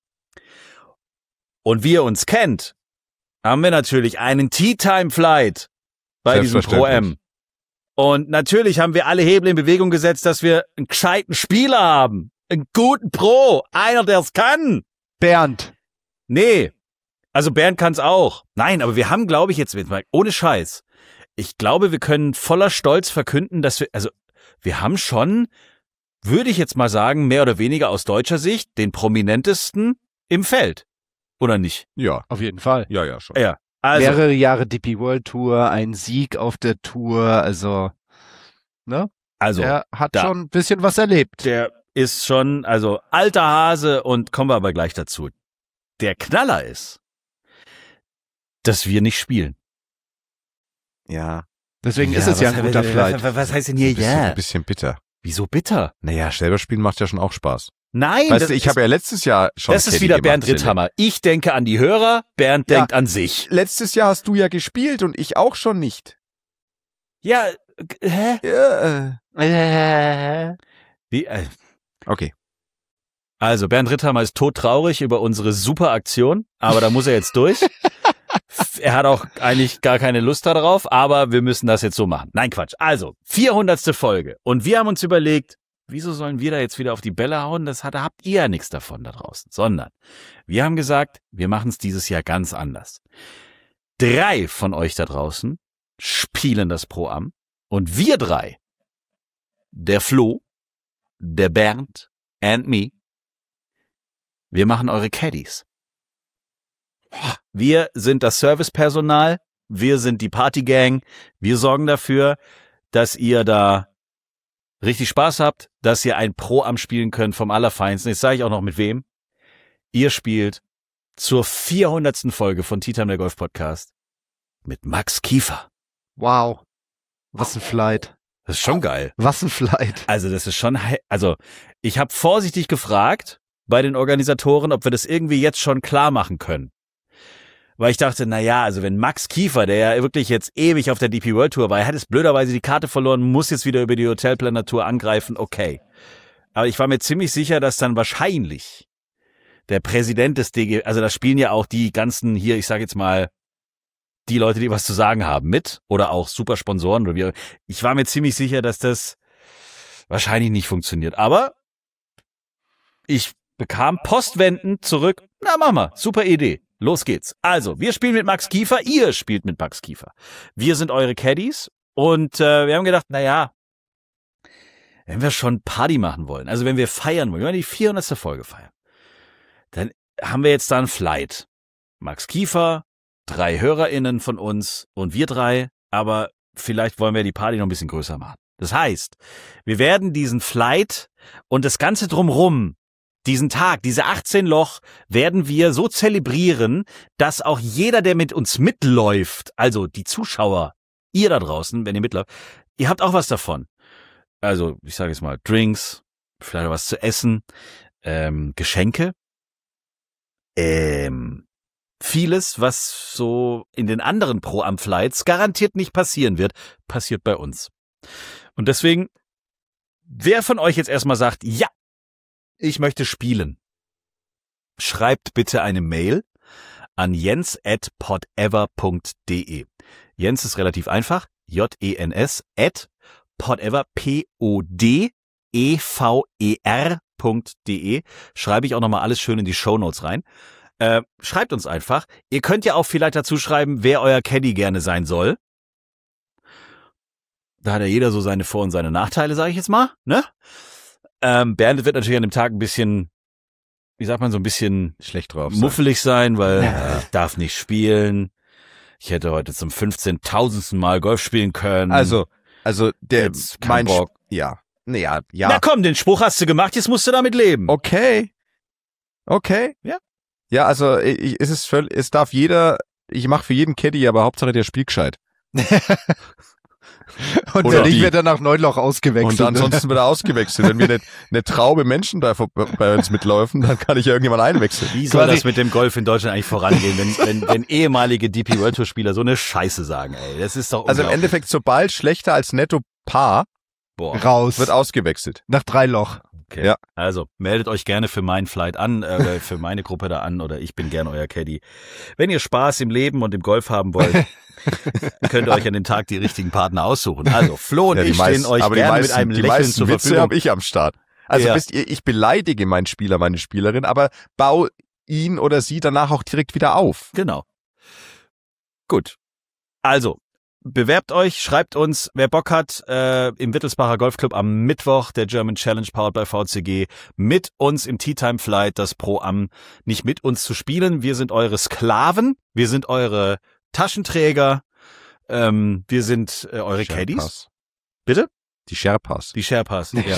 B: Und wie ihr uns kennt, haben wir natürlich einen Tea-Time-Flight bei diesem Pro-Am. Und natürlich haben wir alle Hebel in Bewegung gesetzt, dass wir einen gescheiten Spieler haben. Einen guten Pro. Einer, der es kann.
D: Bernd.
B: Nee. Also Bernd kann's auch. Nein, aber wir haben, glaube ich, jetzt mal ohne Scheiß. Ich glaube, wir können voller Stolz verkünden, dass wir, also wir haben schon, würde ich jetzt mal sagen, mehr oder weniger aus deutscher Sicht den prominentesten im Feld. Oder nicht?
C: Ja,
D: Auf jeden Fall.
C: ja, ja, schon.
B: Ja. Also,
D: Mehrere Jahre D P World Tour, ein Sieg auf der Tour, also, ne?
B: also
D: Er hat
B: da.
D: schon ein bisschen was erlebt.
B: der ist schon, also alter Hase und kommen wir aber gleich dazu. Der Knaller ist, dass wir nicht spielen.
C: Ja.
D: Deswegen
B: Ja,
D: ist es ja
B: was-
D: ein guter
B: was-
D: Flight.
B: Was, was heißt denn hier
C: Ein bisschen,
B: ja?
C: ein bisschen bitter.
B: Wieso bitter?
C: Naja, selber spielen macht ja schon auch Spaß.
B: Nein,
C: Weißt
B: das
C: du, ich
B: ist,
C: habe ja letztes Jahr schon
B: das ist
C: Caddy
B: wieder
C: gemacht,
B: Bernd
C: Silly.
B: Ritthammer. Ich denke an die Hörer, Bernd
C: Ja.
B: denkt an sich.
C: Letztes Jahr hast du ja gespielt und ich auch schon nicht.
B: Ja, äh, hä?
C: Ja.
D: Äh,
B: Wie, äh,
C: Okay.
B: also Bernd Ritthammer ist todtraurig über unsere super Aktion, aber da muss er jetzt durch. Er hat auch eigentlich gar keine Lust darauf, aber wir müssen das jetzt so machen. Nein, Quatsch. Also, vierhundertste Folge. Und wir haben uns überlegt, wieso sollen wir da jetzt wieder auf die Bälle hauen? Das hat, da habt ihr ja nichts davon da draußen. Sondern wir haben gesagt, wir machen es dieses Jahr ganz anders. Drei von euch da draußen spielen das Pro-Am und wir drei, der Flo, der Bernd and me, wir machen eure Caddies. Wir sind das Servicepersonal, wir sind die Partygang, wir sorgen dafür, dass ihr da richtig Spaß habt, dass ihr ein Pro-Am spielen könnt vom Allerfeinsten. Jetzt sage ich auch noch mit wem. Ihr spielt zur vierhundertsten Folge von Tea Time, der Golf Podcast, mit Max Kiefer.
D: wow. Was ein Flight.
B: Das ist schon geil.
D: Was ein Flight.
B: Also das ist schon, he- also ich habe vorsichtig gefragt bei den Organisatoren, ob wir das irgendwie jetzt schon klar machen können. Weil ich dachte, na ja, also wenn Max Kiefer, der ja wirklich jetzt ewig auf der D P World Tour war, er hat jetzt blöderweise die Karte verloren, muss jetzt wieder über die Hotel Planner Tour angreifen, okay. Aber ich war mir ziemlich sicher, dass dann wahrscheinlich der Präsident des D G, also da spielen ja auch die ganzen hier, ich sage jetzt mal, die Leute, die was zu sagen haben, mit oder auch super Sponsoren oder wie. Ich war mir ziemlich sicher, dass das wahrscheinlich nicht funktioniert. Aber ich bekam postwendend zurück. Na Mama, super Idee. Los geht's. Also, wir spielen mit Max Kiefer, ihr spielt mit Max Kiefer. Wir sind eure Caddies und äh, wir haben gedacht, na ja, wenn wir schon Party machen wollen, also wenn wir feiern wollen, wenn wir die vierhundertste Folge feiern, dann haben wir jetzt da einen Flight. Max Kiefer, drei HörerInnen von uns und wir drei, aber vielleicht wollen wir die Party noch ein bisschen größer machen. Das heißt, wir werden diesen Flight und das Ganze drumrum, diesen Tag, diese achtzehn Loch, werden wir so zelebrieren, dass auch jeder, der mit uns mitläuft, also die Zuschauer, ihr da draußen, wenn ihr mitläuft, ihr habt auch was davon. Also, ich sage jetzt mal, Drinks, vielleicht was zu essen, ähm, Geschenke, ähm, vieles, was so in den anderen Pro-Am-Flights garantiert nicht passieren wird, passiert bei uns. Und deswegen, wer von euch jetzt erstmal sagt, ja, ich möchte spielen, schreibt bitte eine Mail an jens at podever punkt de. Jens ist relativ einfach, J E N S at podever, P O D E V E R punkt de. Schreibe ich auch nochmal alles schön in die Shownotes rein. Äh, schreibt uns einfach. Ihr könnt ja auch vielleicht dazu schreiben, wer euer Caddy gerne sein soll. Da hat ja jeder so seine Vor- und seine Nachteile, sage ich jetzt mal. Ne? Ähm, Bernd wird natürlich an dem Tag ein bisschen, wie sagt man, so ein bisschen
C: Schlecht drauf.
B: muffelig sein, weil
D: Ja.
B: äh, ich darf nicht spielen. Ich hätte heute zum fünfzehntausendsten Mal Golf spielen können.
C: Also, also der
B: Jetzt kein
C: mein
B: Bock.
C: Sch- ja, naja, ja.
B: Na komm, den Spruch hast du gemacht, jetzt musst du damit leben.
C: Okay. Okay.
B: Ja.
C: Ja, also ich, ist es völlig, es darf jeder, ich mache für jeden Caddy, aber Hauptsache der spielt gescheit.
D: Und
C: Oder
D: wenn nicht,
C: die.
D: wird er nach Neunloch ausgewechselt.
C: Und ansonsten wird er ausgewechselt. Wenn wir eine, eine Traube Menschen da vor, bei uns mitlaufen, dann kann ich ja irgendjemand einwechseln.
B: Wie soll
D: Quasi-
B: das mit dem Golf in Deutschland eigentlich vorangehen, wenn, wenn, wenn ehemalige D P World Tour Spieler so eine Scheiße sagen, ey? Das ist doch
C: Also im
B: unglaublich.
C: Endeffekt, sobald schlechter als netto Paar,
B: Boah.
D: raus.
C: wird ausgewechselt.
D: Nach drei Loch.
B: Okay.
C: Ja.
B: Also, meldet euch gerne für meinen Flight an, äh, für meine Gruppe da an, oder ich bin gern euer Caddy. Wenn ihr Spaß im Leben und im Golf haben wollt, könnt ihr euch an den Tag die richtigen Partner aussuchen. Also, Flo und
C: Ja, die
B: ich stehen
C: meisten-
B: euch
C: aber die
B: gerne
C: meisten,
B: mit einem
C: die
B: Lächeln
C: meisten
B: zur
C: Witze
B: Verfügung.
C: habe ich am Start. Also
B: Ja.
C: wisst ihr, ich beleidige meinen Spieler, meine Spielerin, aber baue ihn oder sie danach auch direkt wieder auf.
B: Genau. Gut. Also, bewerbt euch, schreibt uns, wer Bock hat, äh, im Wittelsbacher Golfclub am Mittwoch, der German Challenge powered by V C G, mit uns im Tea Time Flight, das Pro-Am, nicht mit uns zu spielen. Wir sind eure Sklaven, wir sind eure Taschenträger, ähm, wir sind äh, eure Caddies.
C: Sherpas.
B: Bitte?
C: Die Sherpas.
B: Die Sherpas, ja.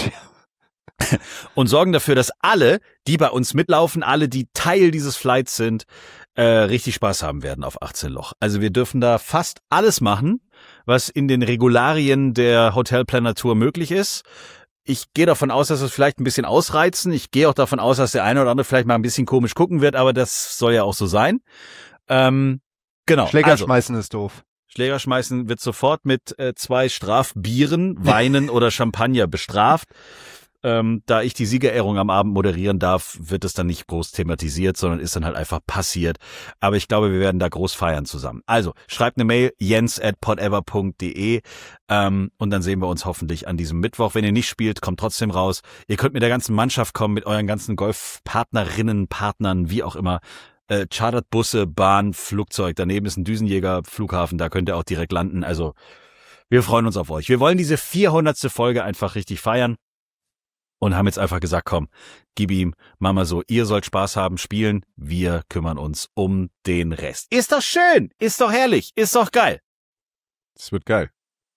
B: Und sorgen dafür, dass alle, die bei uns mitlaufen, alle, die Teil dieses Flights sind, äh, richtig Spaß haben werden auf achtzehn Loch. Also wir dürfen da fast alles machen, was in den Regularien der Hotelplaner-Tour möglich ist. Ich gehe davon aus, dass wir es vielleicht ein bisschen ausreizen. Ich gehe auch davon aus, dass der eine oder andere vielleicht mal ein bisschen komisch gucken wird, aber das soll ja auch so sein. Ähm, genau.
D: Schläger
B: also,
D: schmeißen ist doof.
B: Schläger schmeißen wird sofort mit äh, zwei Strafbieren, Weinen oder Champagner bestraft. Ähm, da ich die Siegerehrung am Abend moderieren darf, wird es dann nicht groß thematisiert, sondern ist dann halt einfach passiert. Aber ich glaube, wir werden da groß feiern zusammen. Also, schreibt eine Mail, jens at podever punkt de, ähm, und dann sehen wir uns hoffentlich an diesem Mittwoch. Wenn ihr nicht spielt, kommt trotzdem raus. Ihr könnt mit der ganzen Mannschaft kommen, mit euren ganzen Golfpartnerinnen, Partnern, wie auch immer. Äh, chartert Busse, Bahn, Flugzeug. Daneben ist ein Düsenjäger, Flughafen, da könnt ihr auch direkt landen. Also, wir freuen uns auf euch. Wir wollen diese vierhundertste Folge einfach richtig feiern. Und haben jetzt einfach gesagt, komm, gib ihm, Mama so, ihr sollt Spaß haben, spielen, wir kümmern uns um den Rest. Ist doch schön, ist doch herrlich, ist doch geil.
C: Das wird geil.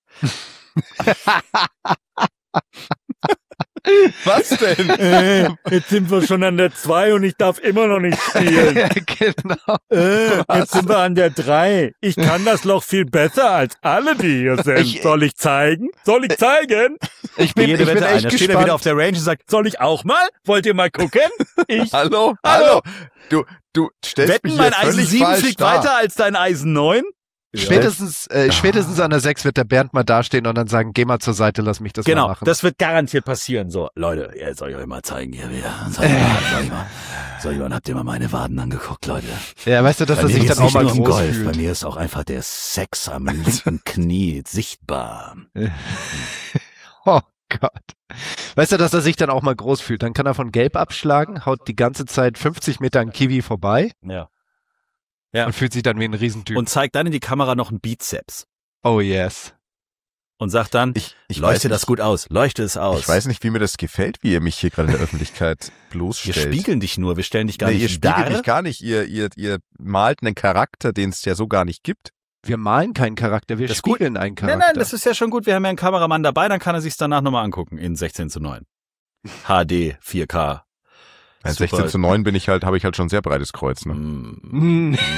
C: Was denn?
B: Äh, jetzt sind wir schon an der zwei und ich darf immer noch nicht spielen.
D: Genau.
B: Äh, jetzt sind wir an der drei. Ich kann das Loch viel besser als alle, die hier sind.
D: Ich-
B: Soll ich zeigen? Soll ich zeigen?
D: Ich bin,
B: Jede
D: ich bin
B: Wette ein.
D: echt
B: Da steht er
D: gespannt.
B: wieder auf der Range und sagt, soll ich auch mal? Wollt ihr mal gucken? Ich
C: Hallo?
B: Hallo?
C: Hallo? Du, du stellst
B: wetten,
C: mich
B: mein
C: hier
B: Eisen
C: völlig
B: sieben
C: falsch
B: fliegt
C: dar.
B: weiter als dein Eisen neun.
D: Spätestens, äh, spätestens an der sechs wird der Bernd mal dastehen und dann sagen, geh mal zur Seite, lass mich das mal
B: Genau,
D: machen.
B: das wird garantiert passieren. So, Leute, jetzt soll ich euch mal zeigen hier wieder. Soll ich mal, soll ich mal, soll ich mal, habt ihr mal meine Waden angeguckt, Leute?
D: ja, weißt du, dass
B: Bei
D: er
B: mir
D: sich
B: geht's
D: dann auch
B: nicht
D: mal
B: nur um
D: groß
B: Golf,
D: fühlt.
B: bei mir ist auch einfach der Sex am linken Knie sichtbar.
D: Oh Gott. Weißt du, dass er sich dann auch mal groß fühlt? Dann kann er von Gelb abschlagen, haut die ganze Zeit fünfzig Meter an Kiwi vorbei
B: Ja. Ja.
D: und fühlt sich dann wie ein Riesentyp.
B: Und zeigt dann in die Kamera noch einen Bizeps.
D: oh yes.
B: Und sagt dann,
C: Ich, ich weiß
B: leuchte
C: nicht,
B: das gut aus, leuchte es aus.
C: Ich weiß nicht, wie mir das gefällt, wie ihr mich hier gerade in der Öffentlichkeit
B: Wir
C: bloßstellt.
B: spiegeln dich nur, wir stellen dich gar
C: nee, ihr
B: nicht
C: spiegelt
B: dar.
C: mich gar nicht. Ihr, ihr, ihr malt einen Charakter, den es ja so gar nicht gibt.
D: Wir malen keinen Charakter, wir
B: Das ist gut.
D: spiegeln einen Charakter.
B: Nein, nein, das ist ja schon gut. Wir haben ja einen Kameramann dabei, dann kann er sich's danach nochmal angucken in sechzehn zu neun. H D, vier K.
C: Bei
B: Super.
C: sechzehn zu neun bin ich halt, habe ich halt schon ein sehr breites Kreuz. Ne?
B: Mm.
D: Hm.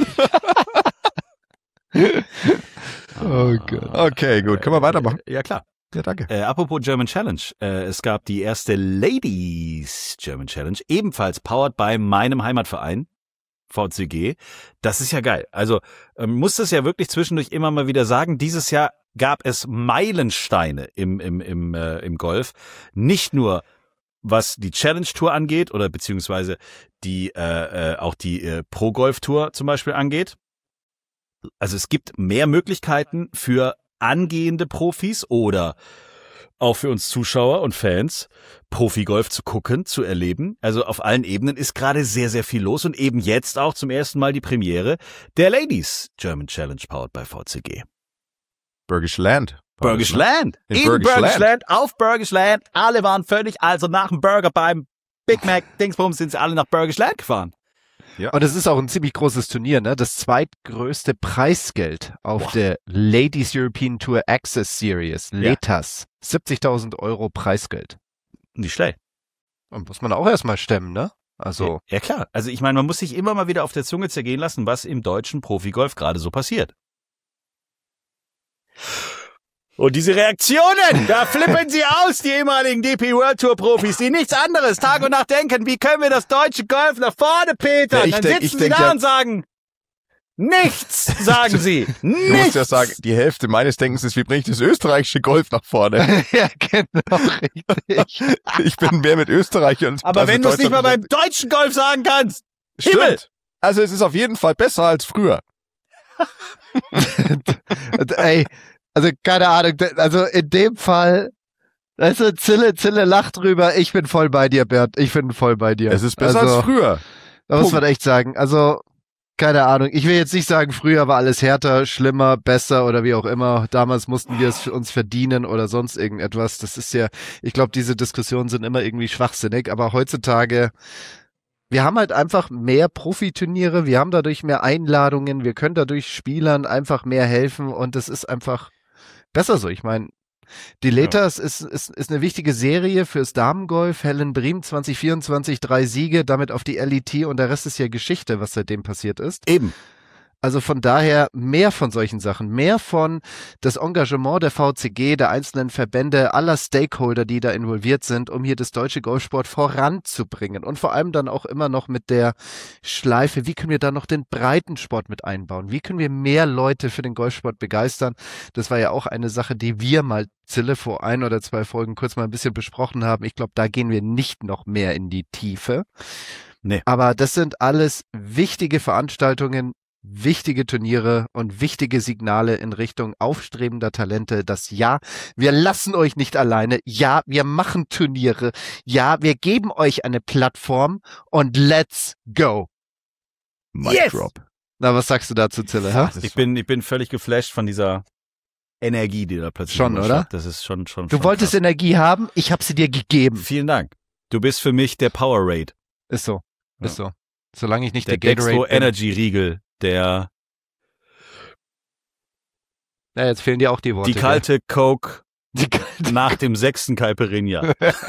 D: Oh Gott.
C: Okay, gut. Können wir weitermachen?
B: Ja, klar.
C: Ja, danke.
B: Äh, apropos German Challenge. Äh, es gab die erste Ladies German Challenge, ebenfalls powered by meinem Heimatverein, V C G. Das ist ja geil. Also ähm, muss das ja wirklich zwischendurch immer mal wieder sagen, dieses Jahr gab es Meilensteine im, im, im, äh, im Golf. Nicht nur was die Challenge Tour angeht oder beziehungsweise die äh, äh, auch die äh, Pro Golf Tour zum Beispiel angeht. Also es gibt mehr Möglichkeiten für angehende Profis oder auch für uns Zuschauer und Fans, Profi-Golf zu gucken, zu erleben. Also auf allen Ebenen ist gerade sehr, sehr viel los und eben jetzt auch zum ersten Mal die Premiere der Ladies German Challenge powered by V C G.
C: Bergisch Land.
B: Bergisch Land.
C: In
B: In
C: Bergisch
B: Bergisch
C: Land.
B: Land, auf Bergisch Land. Alle waren völlig, also nach dem Burger beim Big Mac Dingsbums sind sie alle nach Bergisch Land gefahren.
C: Ja.
D: Und es ist auch ein ziemlich großes Turnier, ne? Das zweitgrößte Preisgeld auf Boah. der Ladies European Tour Access Series,
B: Ja.
D: Letas. siebzigtausend Euro Preisgeld.
B: Nicht schlecht.
D: Und muss man auch erstmal stemmen, ne? Also,
B: Ja klar, also ich meine, man muss sich immer mal wieder auf der Zunge zergehen lassen, was im deutschen Profigolf gerade so passiert. Und diese Reaktionen, da flippen sie aus, die ehemaligen D P World Tour Profis, die nichts anderes Tag und Nacht denken, wie können wir das deutsche Golf nach vorne petern?
C: Ja, ich
B: Dann
C: denk-
B: sitzen
C: ich
B: sie
C: denk
B: da
C: ja-
B: und sagen, nichts, sagen sie,
C: Du musst
B: nichts.
C: ja sagen, die Hälfte meines Denkens ist, wie bringe ich das österreichische Golf nach vorne?
D: ja, genau, richtig.
C: Ich bin mehr mit Österreich und
B: Aber
C: also
B: wenn du es nicht mal beim
C: Deutschland-
B: deutschen Golf sagen kannst,
C: Stimmt.
B: Himmel!
C: Also es ist auf jeden Fall besser als früher.
D: Und, ey, also keine Ahnung, also in dem Fall, weißt du, Zille, Zille lacht drüber, ich bin voll bei dir, Bert, ich bin voll bei dir.
C: Es ist besser
D: also,
C: als früher.
D: Da muss
C: Punkt.
D: man echt sagen, also keine Ahnung, ich will jetzt nicht sagen, früher war alles härter, schlimmer, besser oder wie auch immer. Damals mussten wir es für uns verdienen oder sonst irgendetwas. Das ist ja, ich glaube, diese Diskussionen sind immer irgendwie schwachsinnig, aber heutzutage, wir haben halt einfach mehr Profiturniere, wir haben dadurch mehr Einladungen, wir können dadurch Spielern einfach mehr helfen und das ist einfach besser so. Ich meine, die Letas ist, ist, ist eine wichtige Serie fürs Damengolf. Helen Briem zwanzig vierundzwanzig, drei Siege, damit auf die L E T und der Rest ist ja Geschichte, was seitdem passiert ist.
B: Eben.
D: Also von daher mehr von solchen Sachen, mehr von das Engagement der V C G, der einzelnen Verbände, aller Stakeholder, die da involviert sind, um hier das deutsche Golfsport voranzubringen und vor allem dann auch immer noch mit der Schleife, wie können wir da noch den Breitensport mit einbauen, wie können wir mehr Leute für den Golfsport begeistern. Das war ja auch eine Sache, die wir mal, Zille, vor ein oder zwei Folgen kurz mal ein bisschen besprochen haben. Ich glaube, da gehen wir nicht noch mehr in die Tiefe.
B: Nee.
D: Aber das sind alles wichtige Veranstaltungen, wichtige Turniere und wichtige Signale in Richtung aufstrebender Talente, dass ja, wir lassen euch nicht alleine, ja, wir machen Turniere, ja, wir geben euch eine Plattform und let's go.
C: Mic
B: Yes!
C: Drop.
D: Na, was sagst du dazu, Zille? hä?
B: Ich bin, ich bin völlig geflasht von dieser Energie, die da plötzlich
D: Schon,
B: überschwappt.
D: oder?
B: Das ist schon, schon.
D: Du
B: schon
D: wolltest
B: krass.
D: Energie haben, ich habe sie dir gegeben.
B: Vielen Dank. Du bist für mich der Power Raid.
D: Ist so, ist so. Solange ich nicht
B: Der
D: der,
B: Dextro
D: Gatorade bin.
B: Energy Riegel, der,
D: Ja, jetzt fehlen dir auch die Worte.
B: die kalte Coke
D: gell? Die kalte
B: nach dem sechsten Caipirinha.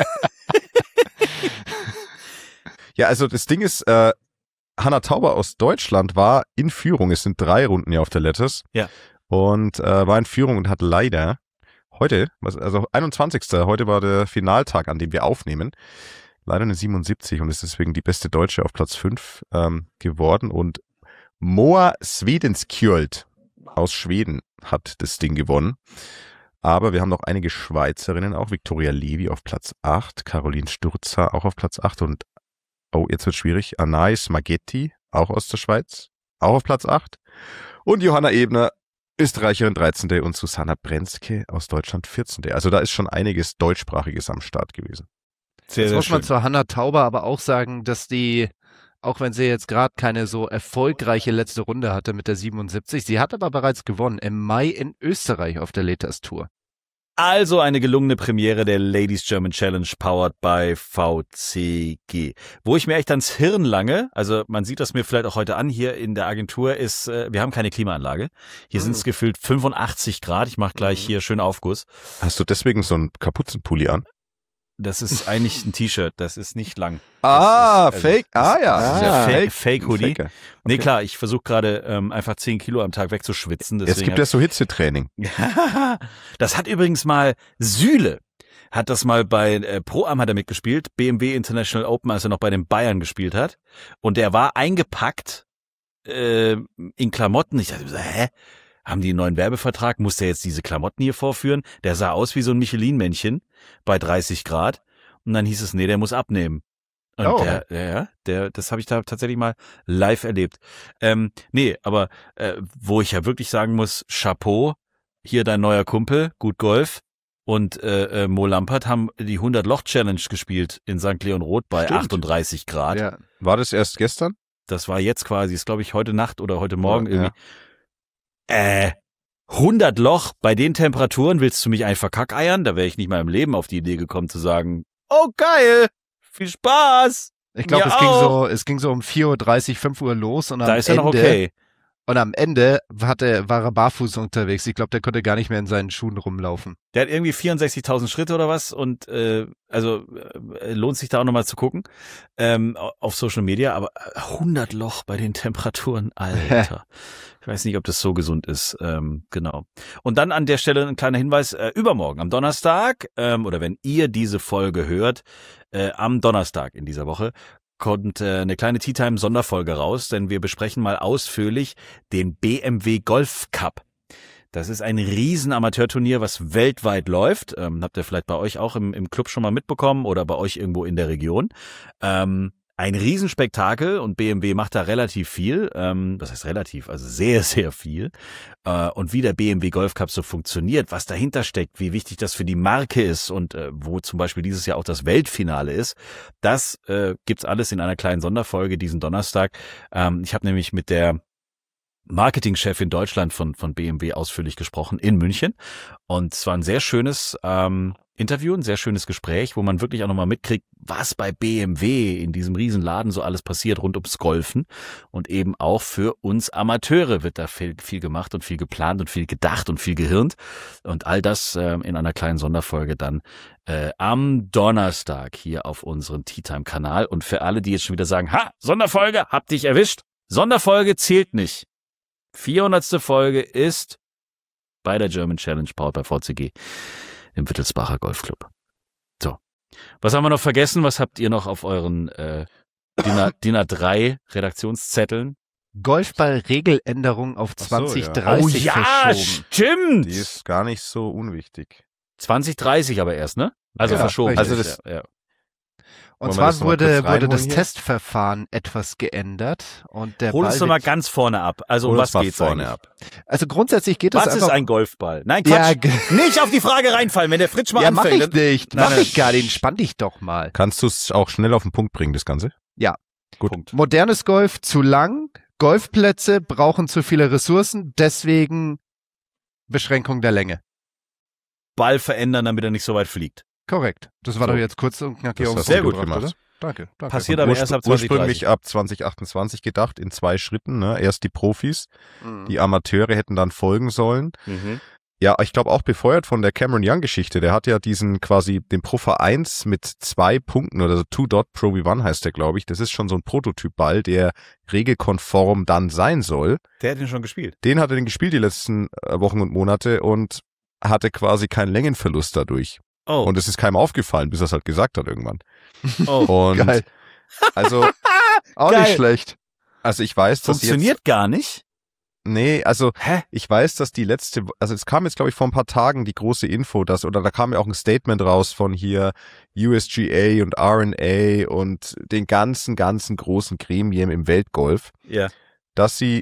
C: Ja, also das Ding ist, äh, Hanna Tauber aus Deutschland war in Führung. Es sind drei Runden ja auf der Letters.
B: Ja.
C: Und äh, war in Führung und hat leider heute, was- also einundzwanzigsten Heute war der Finaltag, an dem wir aufnehmen. Leider eine siebenundsiebzig und ist deswegen die beste Deutsche auf Platz fünf ähm, geworden. Und Moa Swedenskjöld aus Schweden hat das Ding gewonnen. Aber wir haben noch einige Schweizerinnen auch. Victoria Levi auf Platz acht, Caroline Sturza auch auf Platz acht und, oh, jetzt wird schwierig, Anais Maghetti, auch aus der Schweiz, auch auf Platz acht. Und Johanna Ebner, Österreicherin dreizehnte und Susanna Brenzke aus Deutschland vierzehnte Also da ist schon einiges Deutschsprachiges am Start gewesen.
B: Sehr,
D: Jetzt
B: sehr
D: muss man
B: schön.
D: zur Hanna Tauber aber auch sagen, dass die, auch wenn sie jetzt gerade keine so erfolgreiche letzte Runde hatte mit der siebenundsiebzig, sie hat aber bereits gewonnen im Mai in Österreich auf der Letas Tour.
B: Also eine gelungene Premiere der Ladies German Challenge powered by V C G. Wo ich mir echt ans Hirn lange, also man sieht das mir vielleicht auch heute an, hier in der Agentur ist, äh, wir haben keine Klimaanlage. Hier sind es gefühlt fünfundachtzig Grad. Ich mache gleich hier schön Aufguss.
C: Hast du deswegen so einen Kapuzenpulli an?
B: Das ist eigentlich ein T-Shirt, das ist nicht lang.
C: Ah,
B: Das ist, also,
C: Fake. Ah, ja.
B: Das ist ja
C: Ah,
B: Fake, Fake Hoodie.
C: Faker.
B: Nee,
C: Okay.
B: klar, ich versuche gerade ähm, einfach zehn Kilo am Tag wegzuschwitzen.
C: Es
B: deswegen
C: gibt ja so Hitzetraining.
B: Das hat übrigens mal Süle, hat das mal bei äh, Pro Am hat er mitgespielt, B M W International Open, als er noch bei den Bayern gespielt hat. Und der war eingepackt äh, in Klamotten. Ich dachte, hä? Haben die einen neuen Werbevertrag? Muss der jetzt diese Klamotten hier vorführen? Der sah aus wie so ein Michelin-Männchen bei dreißig Grad. Und dann hieß es, nee, der muss abnehmen. Und
D: Oh.
B: der, der, der, das habe ich da tatsächlich mal live erlebt. Ähm, nee, aber äh, wo ich ja wirklich sagen muss, Chapeau, hier dein neuer Kumpel, gut Golf. Und äh, äh, Mo Lampert haben die hundert-Loch-Challenge gespielt in Sankt Leon Roth bei
C: Stimmt.
B: achtunddreißig Grad.
D: Ja.
C: War das erst gestern?
B: Das war jetzt quasi, ist glaube ich heute Nacht oder heute Morgen
C: Ja,
B: irgendwie. Äh, hundert Loch bei den Temperaturen, willst du mich einfach kackeiern? Da wäre ich nicht mal im Leben auf die Idee gekommen zu sagen, oh geil, viel Spaß.
D: Ich glaube,
B: Mir
D: es ging
B: auch.
D: so, es ging so um vier Uhr dreißig, fünf Uhr los und
B: Da
D: am
B: ist ja
D: Ende,
B: noch okay.
D: und am Ende hatte, war er barfuß unterwegs. Ich glaube, der konnte gar nicht mehr in seinen Schuhen rumlaufen.
B: Der hat irgendwie vierundsechzigtausend Schritte oder was und äh, also äh, lohnt sich da auch nochmal zu gucken ähm, auf Social Media, aber hundert Loch bei den Temperaturen, Alter. Ich weiß nicht, ob das so gesund ist, ähm, genau. Und dann an der Stelle ein kleiner Hinweis, äh, übermorgen am Donnerstag ähm, oder wenn ihr diese Folge hört, äh, am Donnerstag in dieser Woche kommt äh, eine kleine Tea-Time-Sonderfolge raus, denn wir besprechen mal ausführlich den B M W Golf Cup. Das ist ein riesen Amateurturnier, was weltweit läuft. Ähm, habt ihr vielleicht bei euch auch im, im Club schon mal mitbekommen oder bei euch irgendwo in der Region. Ähm, ein Riesenspektakel und B M W macht da relativ viel. Ähm, das heißt relativ, also sehr, sehr viel. Äh, und wie der B M W Golf Cup so funktioniert, was dahinter steckt, wie wichtig das für die Marke ist und äh, wo zum Beispiel dieses Jahr auch das Weltfinale ist, das äh, gibt's alles in einer kleinen Sonderfolge diesen Donnerstag. Ähm, ich habe nämlich mit der Marketingchef in Deutschland von von B M W ausführlich gesprochen in München und es war ein sehr schönes ähm, Interview, ein sehr schönes Gespräch, wo man wirklich auch nochmal mitkriegt, was bei B M W in diesem Riesenladen so alles passiert rund ums Golfen und eben auch für uns Amateure wird da viel, viel gemacht und viel geplant und viel gedacht und viel gehirnt und all das ähm, in einer kleinen Sonderfolge dann äh, am Donnerstag hier auf unserem Tea-Time-Kanal und für alle, die jetzt schon wieder sagen, ha, Sonderfolge, hab dich erwischt, Sonderfolge zählt nicht. vierhundertste Folge ist bei der German Challenge powered by V C G im Wittelsbacher Golfclub. So. Was haben wir noch vergessen? Was habt ihr noch auf euren äh, DIN A drei Redaktionszetteln?
D: Golfball-Regeländerung auf
C: Ach so, ja.
D: zwanzig dreißig verschoben.
B: stimmt!
C: Die ist gar nicht so unwichtig.
B: zwanzig dreißig aber erst, ne? Also
C: Ja,
B: verschoben.
C: also
B: ist,
C: das-
B: ja, ja.
D: Und
C: Wollen wir
D: zwar
C: das noch mal
D: wurde,
C: kurz
D: wurde das
C: reinholen hier?
D: Testverfahren etwas geändert. Und der
B: Hol
D: Ball
B: uns doch mal
D: wird-
B: ganz vorne ab. Also um
C: Hol
B: was
C: uns mal
B: geht's
C: vorne
B: eigentlich?
C: ab.
D: Also grundsätzlich geht es
B: Was ist
D: einfach...
B: ein Golfball? Nein,
D: Ja,
B: Quatsch.
D: ge-
B: Nicht auf die Frage reinfallen, wenn der Fritsch mal
D: ja, mach
B: anfängt.
D: ich nicht.
B: Nein,
D: Mach
B: nein.
D: ich gar nicht. Spann dich doch mal.
C: Kannst du es auch schnell auf den Punkt bringen, das Ganze?
B: Gut. Punkt.
D: Modernes Golf zu lang. Golfplätze brauchen zu viele Ressourcen. Deswegen Beschränkung der Länge.
B: Ball verändern, damit er nicht so weit fliegt.
D: Korrekt. Das war
C: So.
D: doch jetzt kurz und knackig
C: Das
D: auf
C: hast
D: den
B: sehr
D: Punkt
B: gut
D: gebracht,
C: gemacht.
D: oder? Danke, danke.
B: Passiert aber erst ab zwanzig
C: Ursprünglich
B: dreißig.
C: ab zwanzig achtundzwanzig gedacht, in zwei Schritten. Ne? Erst die Profis,
D: Mhm.
C: die Amateure hätten dann folgen sollen.
B: Mhm.
C: Ja, ich glaube auch befeuert von der Cameron Young-Geschichte. Der hat ja diesen quasi den Pro V eins mit zwei Punkten oder so Two Dot Pro V eins heißt der, glaube ich. Das ist schon so ein Prototypball, der regelkonform dann sein soll.
B: Der hat ihn schon gespielt.
C: Den hat er den gespielt die letzten äh, Wochen und Monate und hatte quasi keinen Längenverlust dadurch.
B: Oh,
C: Und es ist keinem aufgefallen, bis er es halt gesagt hat irgendwann.
B: oh.
C: Und
D: Geil.
C: also,
D: Auch
B: Geil.
D: nicht schlecht.
C: also ich weiß, dass
B: Funktioniert gar nicht.
C: jetzt, nee, also
B: Hä?
C: ich weiß, dass die letzte, also es kam jetzt glaube ich vor ein paar Tagen die große Info, dass, oder da kam ja auch ein Statement raus von hier U S G A und R N A und den ganzen, ganzen großen Gremien im Weltgolf,
B: Ja.
C: dass sie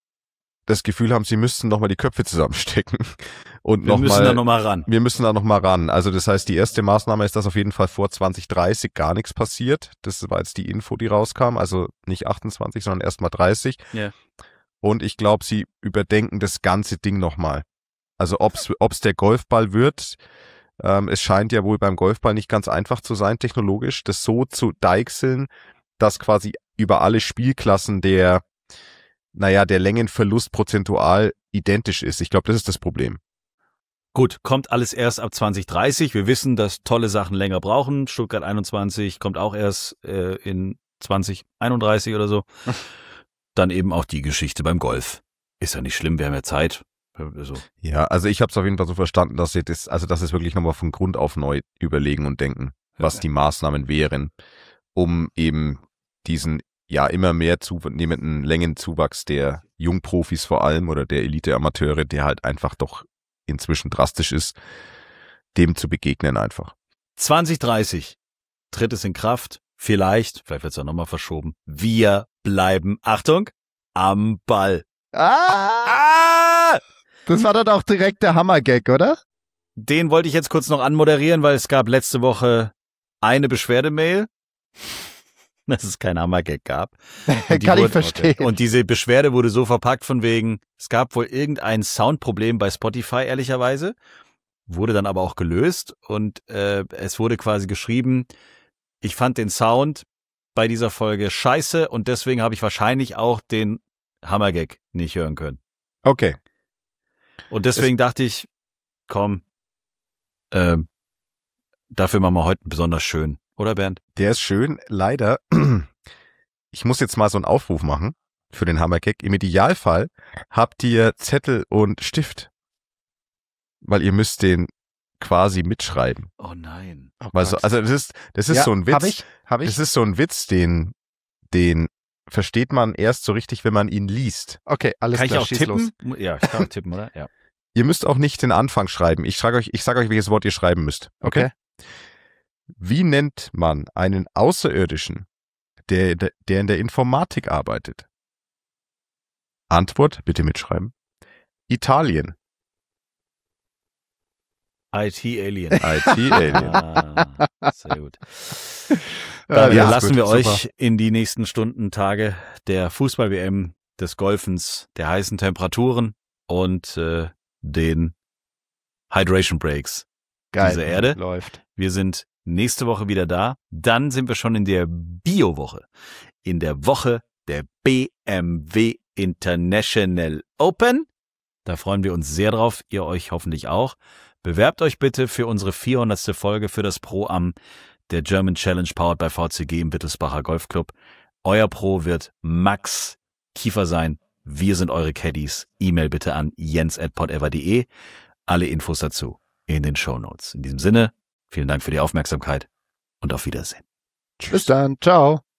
C: das Gefühl haben, sie müssten nochmal die Köpfe zusammenstecken und
B: Wir müssen da
C: nochmal,
B: nochmal ran.
C: wir müssen da nochmal ran. Also das heißt, die erste Maßnahme ist, dass auf jeden Fall vor zwanzig dreißig gar nichts passiert. Das war jetzt die Info, die rauskam, also nicht achtundzwanzig, sondern erstmal dreißig.
B: Ja.
C: Und ich glaube, sie überdenken das ganze Ding nochmal. Also ob's ob's der Golfball wird, ähm, es scheint ja wohl beim Golfball nicht ganz einfach zu sein, technologisch, das so zu deichseln, dass quasi über alle Spielklassen der, naja, der Längenverlust prozentual identisch ist. Ich glaube, das ist das Problem.
B: Gut, kommt alles erst ab zwanzig dreißig. Wir wissen, dass tolle Sachen länger brauchen. Stuttgart einundzwanzig kommt auch erst äh, in zwanzig einunddreißig oder so. Dann eben auch die Geschichte beim Golf. Ist ja nicht schlimm, wir haben ja Zeit. Also,
C: Ja, also ich habe es auf jeden Fall so verstanden, dass sie das, also dass sie es wirklich nochmal von Grund auf neu überlegen und denken, was
B: Ja.
C: die Maßnahmen wären, um eben diesen ja immer mehr zunehmenden Längenzuwachs der Jungprofis vor allem oder der Elite-Amateure, der halt einfach doch inzwischen drastisch ist, dem zu begegnen einfach.
B: zwanzig dreißig tritt es in Kraft. Vielleicht, vielleicht wird es auch nochmal verschoben. Wir bleiben, Achtung, am Ball.
D: Ah!
B: Ah!
D: Das war dann auch direkt der Hammergag, oder?
B: Den wollte ich jetzt kurz noch anmoderieren, weil es gab letzte Woche eine Beschwerdemail, dass es kein Hammergag gab. Und die
D: Kann ich
B: wurde,
D: verstehen.
B: Und diese Beschwerde wurde so verpackt von wegen, es gab wohl irgendein Soundproblem bei Spotify, ehrlicherweise. Wurde dann aber auch gelöst und äh, es wurde quasi geschrieben, ich fand den Sound bei dieser Folge scheiße und deswegen habe ich wahrscheinlich auch den Hammergag nicht hören können.
C: Okay.
B: Und deswegen es, dachte ich, komm, äh, dafür machen wir heute besonders schön. Oder Bernd?
C: Der ist schön. Leider, ich muss jetzt mal so einen Aufruf machen für den Hammergag. Im Idealfall habt ihr Zettel und Stift, weil ihr müsst den quasi mitschreiben.
B: Oh nein.
D: Oh
C: Weil so, also das ist, das ist
D: ja,
C: so ein Witz.
D: Hab ich, hab ich.
C: Das ist so ein Witz, den, den versteht man erst so richtig, wenn man ihn liest.
D: Okay, alles
B: kann
D: klar.
B: ich auch
D: schieß
B: tippen?
D: los.
B: Ja, ich kann auch tippen, oder? Ja.
C: Ihr müsst auch nicht den Anfang schreiben. Ich sage euch, ich sage euch, welches Wort ihr schreiben müsst. Okay?
D: Okay.
C: Wie nennt man einen Außerirdischen, der, der in der Informatik arbeitet? Antwort, bitte mitschreiben. Italien.
B: I T-Alien.
C: I T-Alien.
B: Ah, sehr gut.
D: Ja,
B: Dann
C: ja,
B: lassen
C: gut,
B: wir
C: super.
B: euch in die nächsten Stunden, Tage der Fußball-W M, des Golfens, der heißen Temperaturen und äh, den Hydration Breaks
D: Geil.
B: dieser Erde.
D: Läuft.
B: Wir sind nächste Woche wieder da. Dann sind wir schon in der Bio-Woche. In der Woche der B M W International Open. Da freuen wir uns sehr drauf. Ihr euch hoffentlich auch. Bewerbt euch bitte für unsere vierhundertste Folge für das Pro-Am der German Challenge powered by V C G im Wittelsbacher Golfclub. Euer Pro wird Max Kiefer sein. Wir sind eure Caddies. E-Mail bitte an jens at podever punkt de. Alle Infos dazu in den Shownotes. In diesem Sinne, vielen Dank für die Aufmerksamkeit und auf Wiedersehen.
D: Bis dann. Ciao.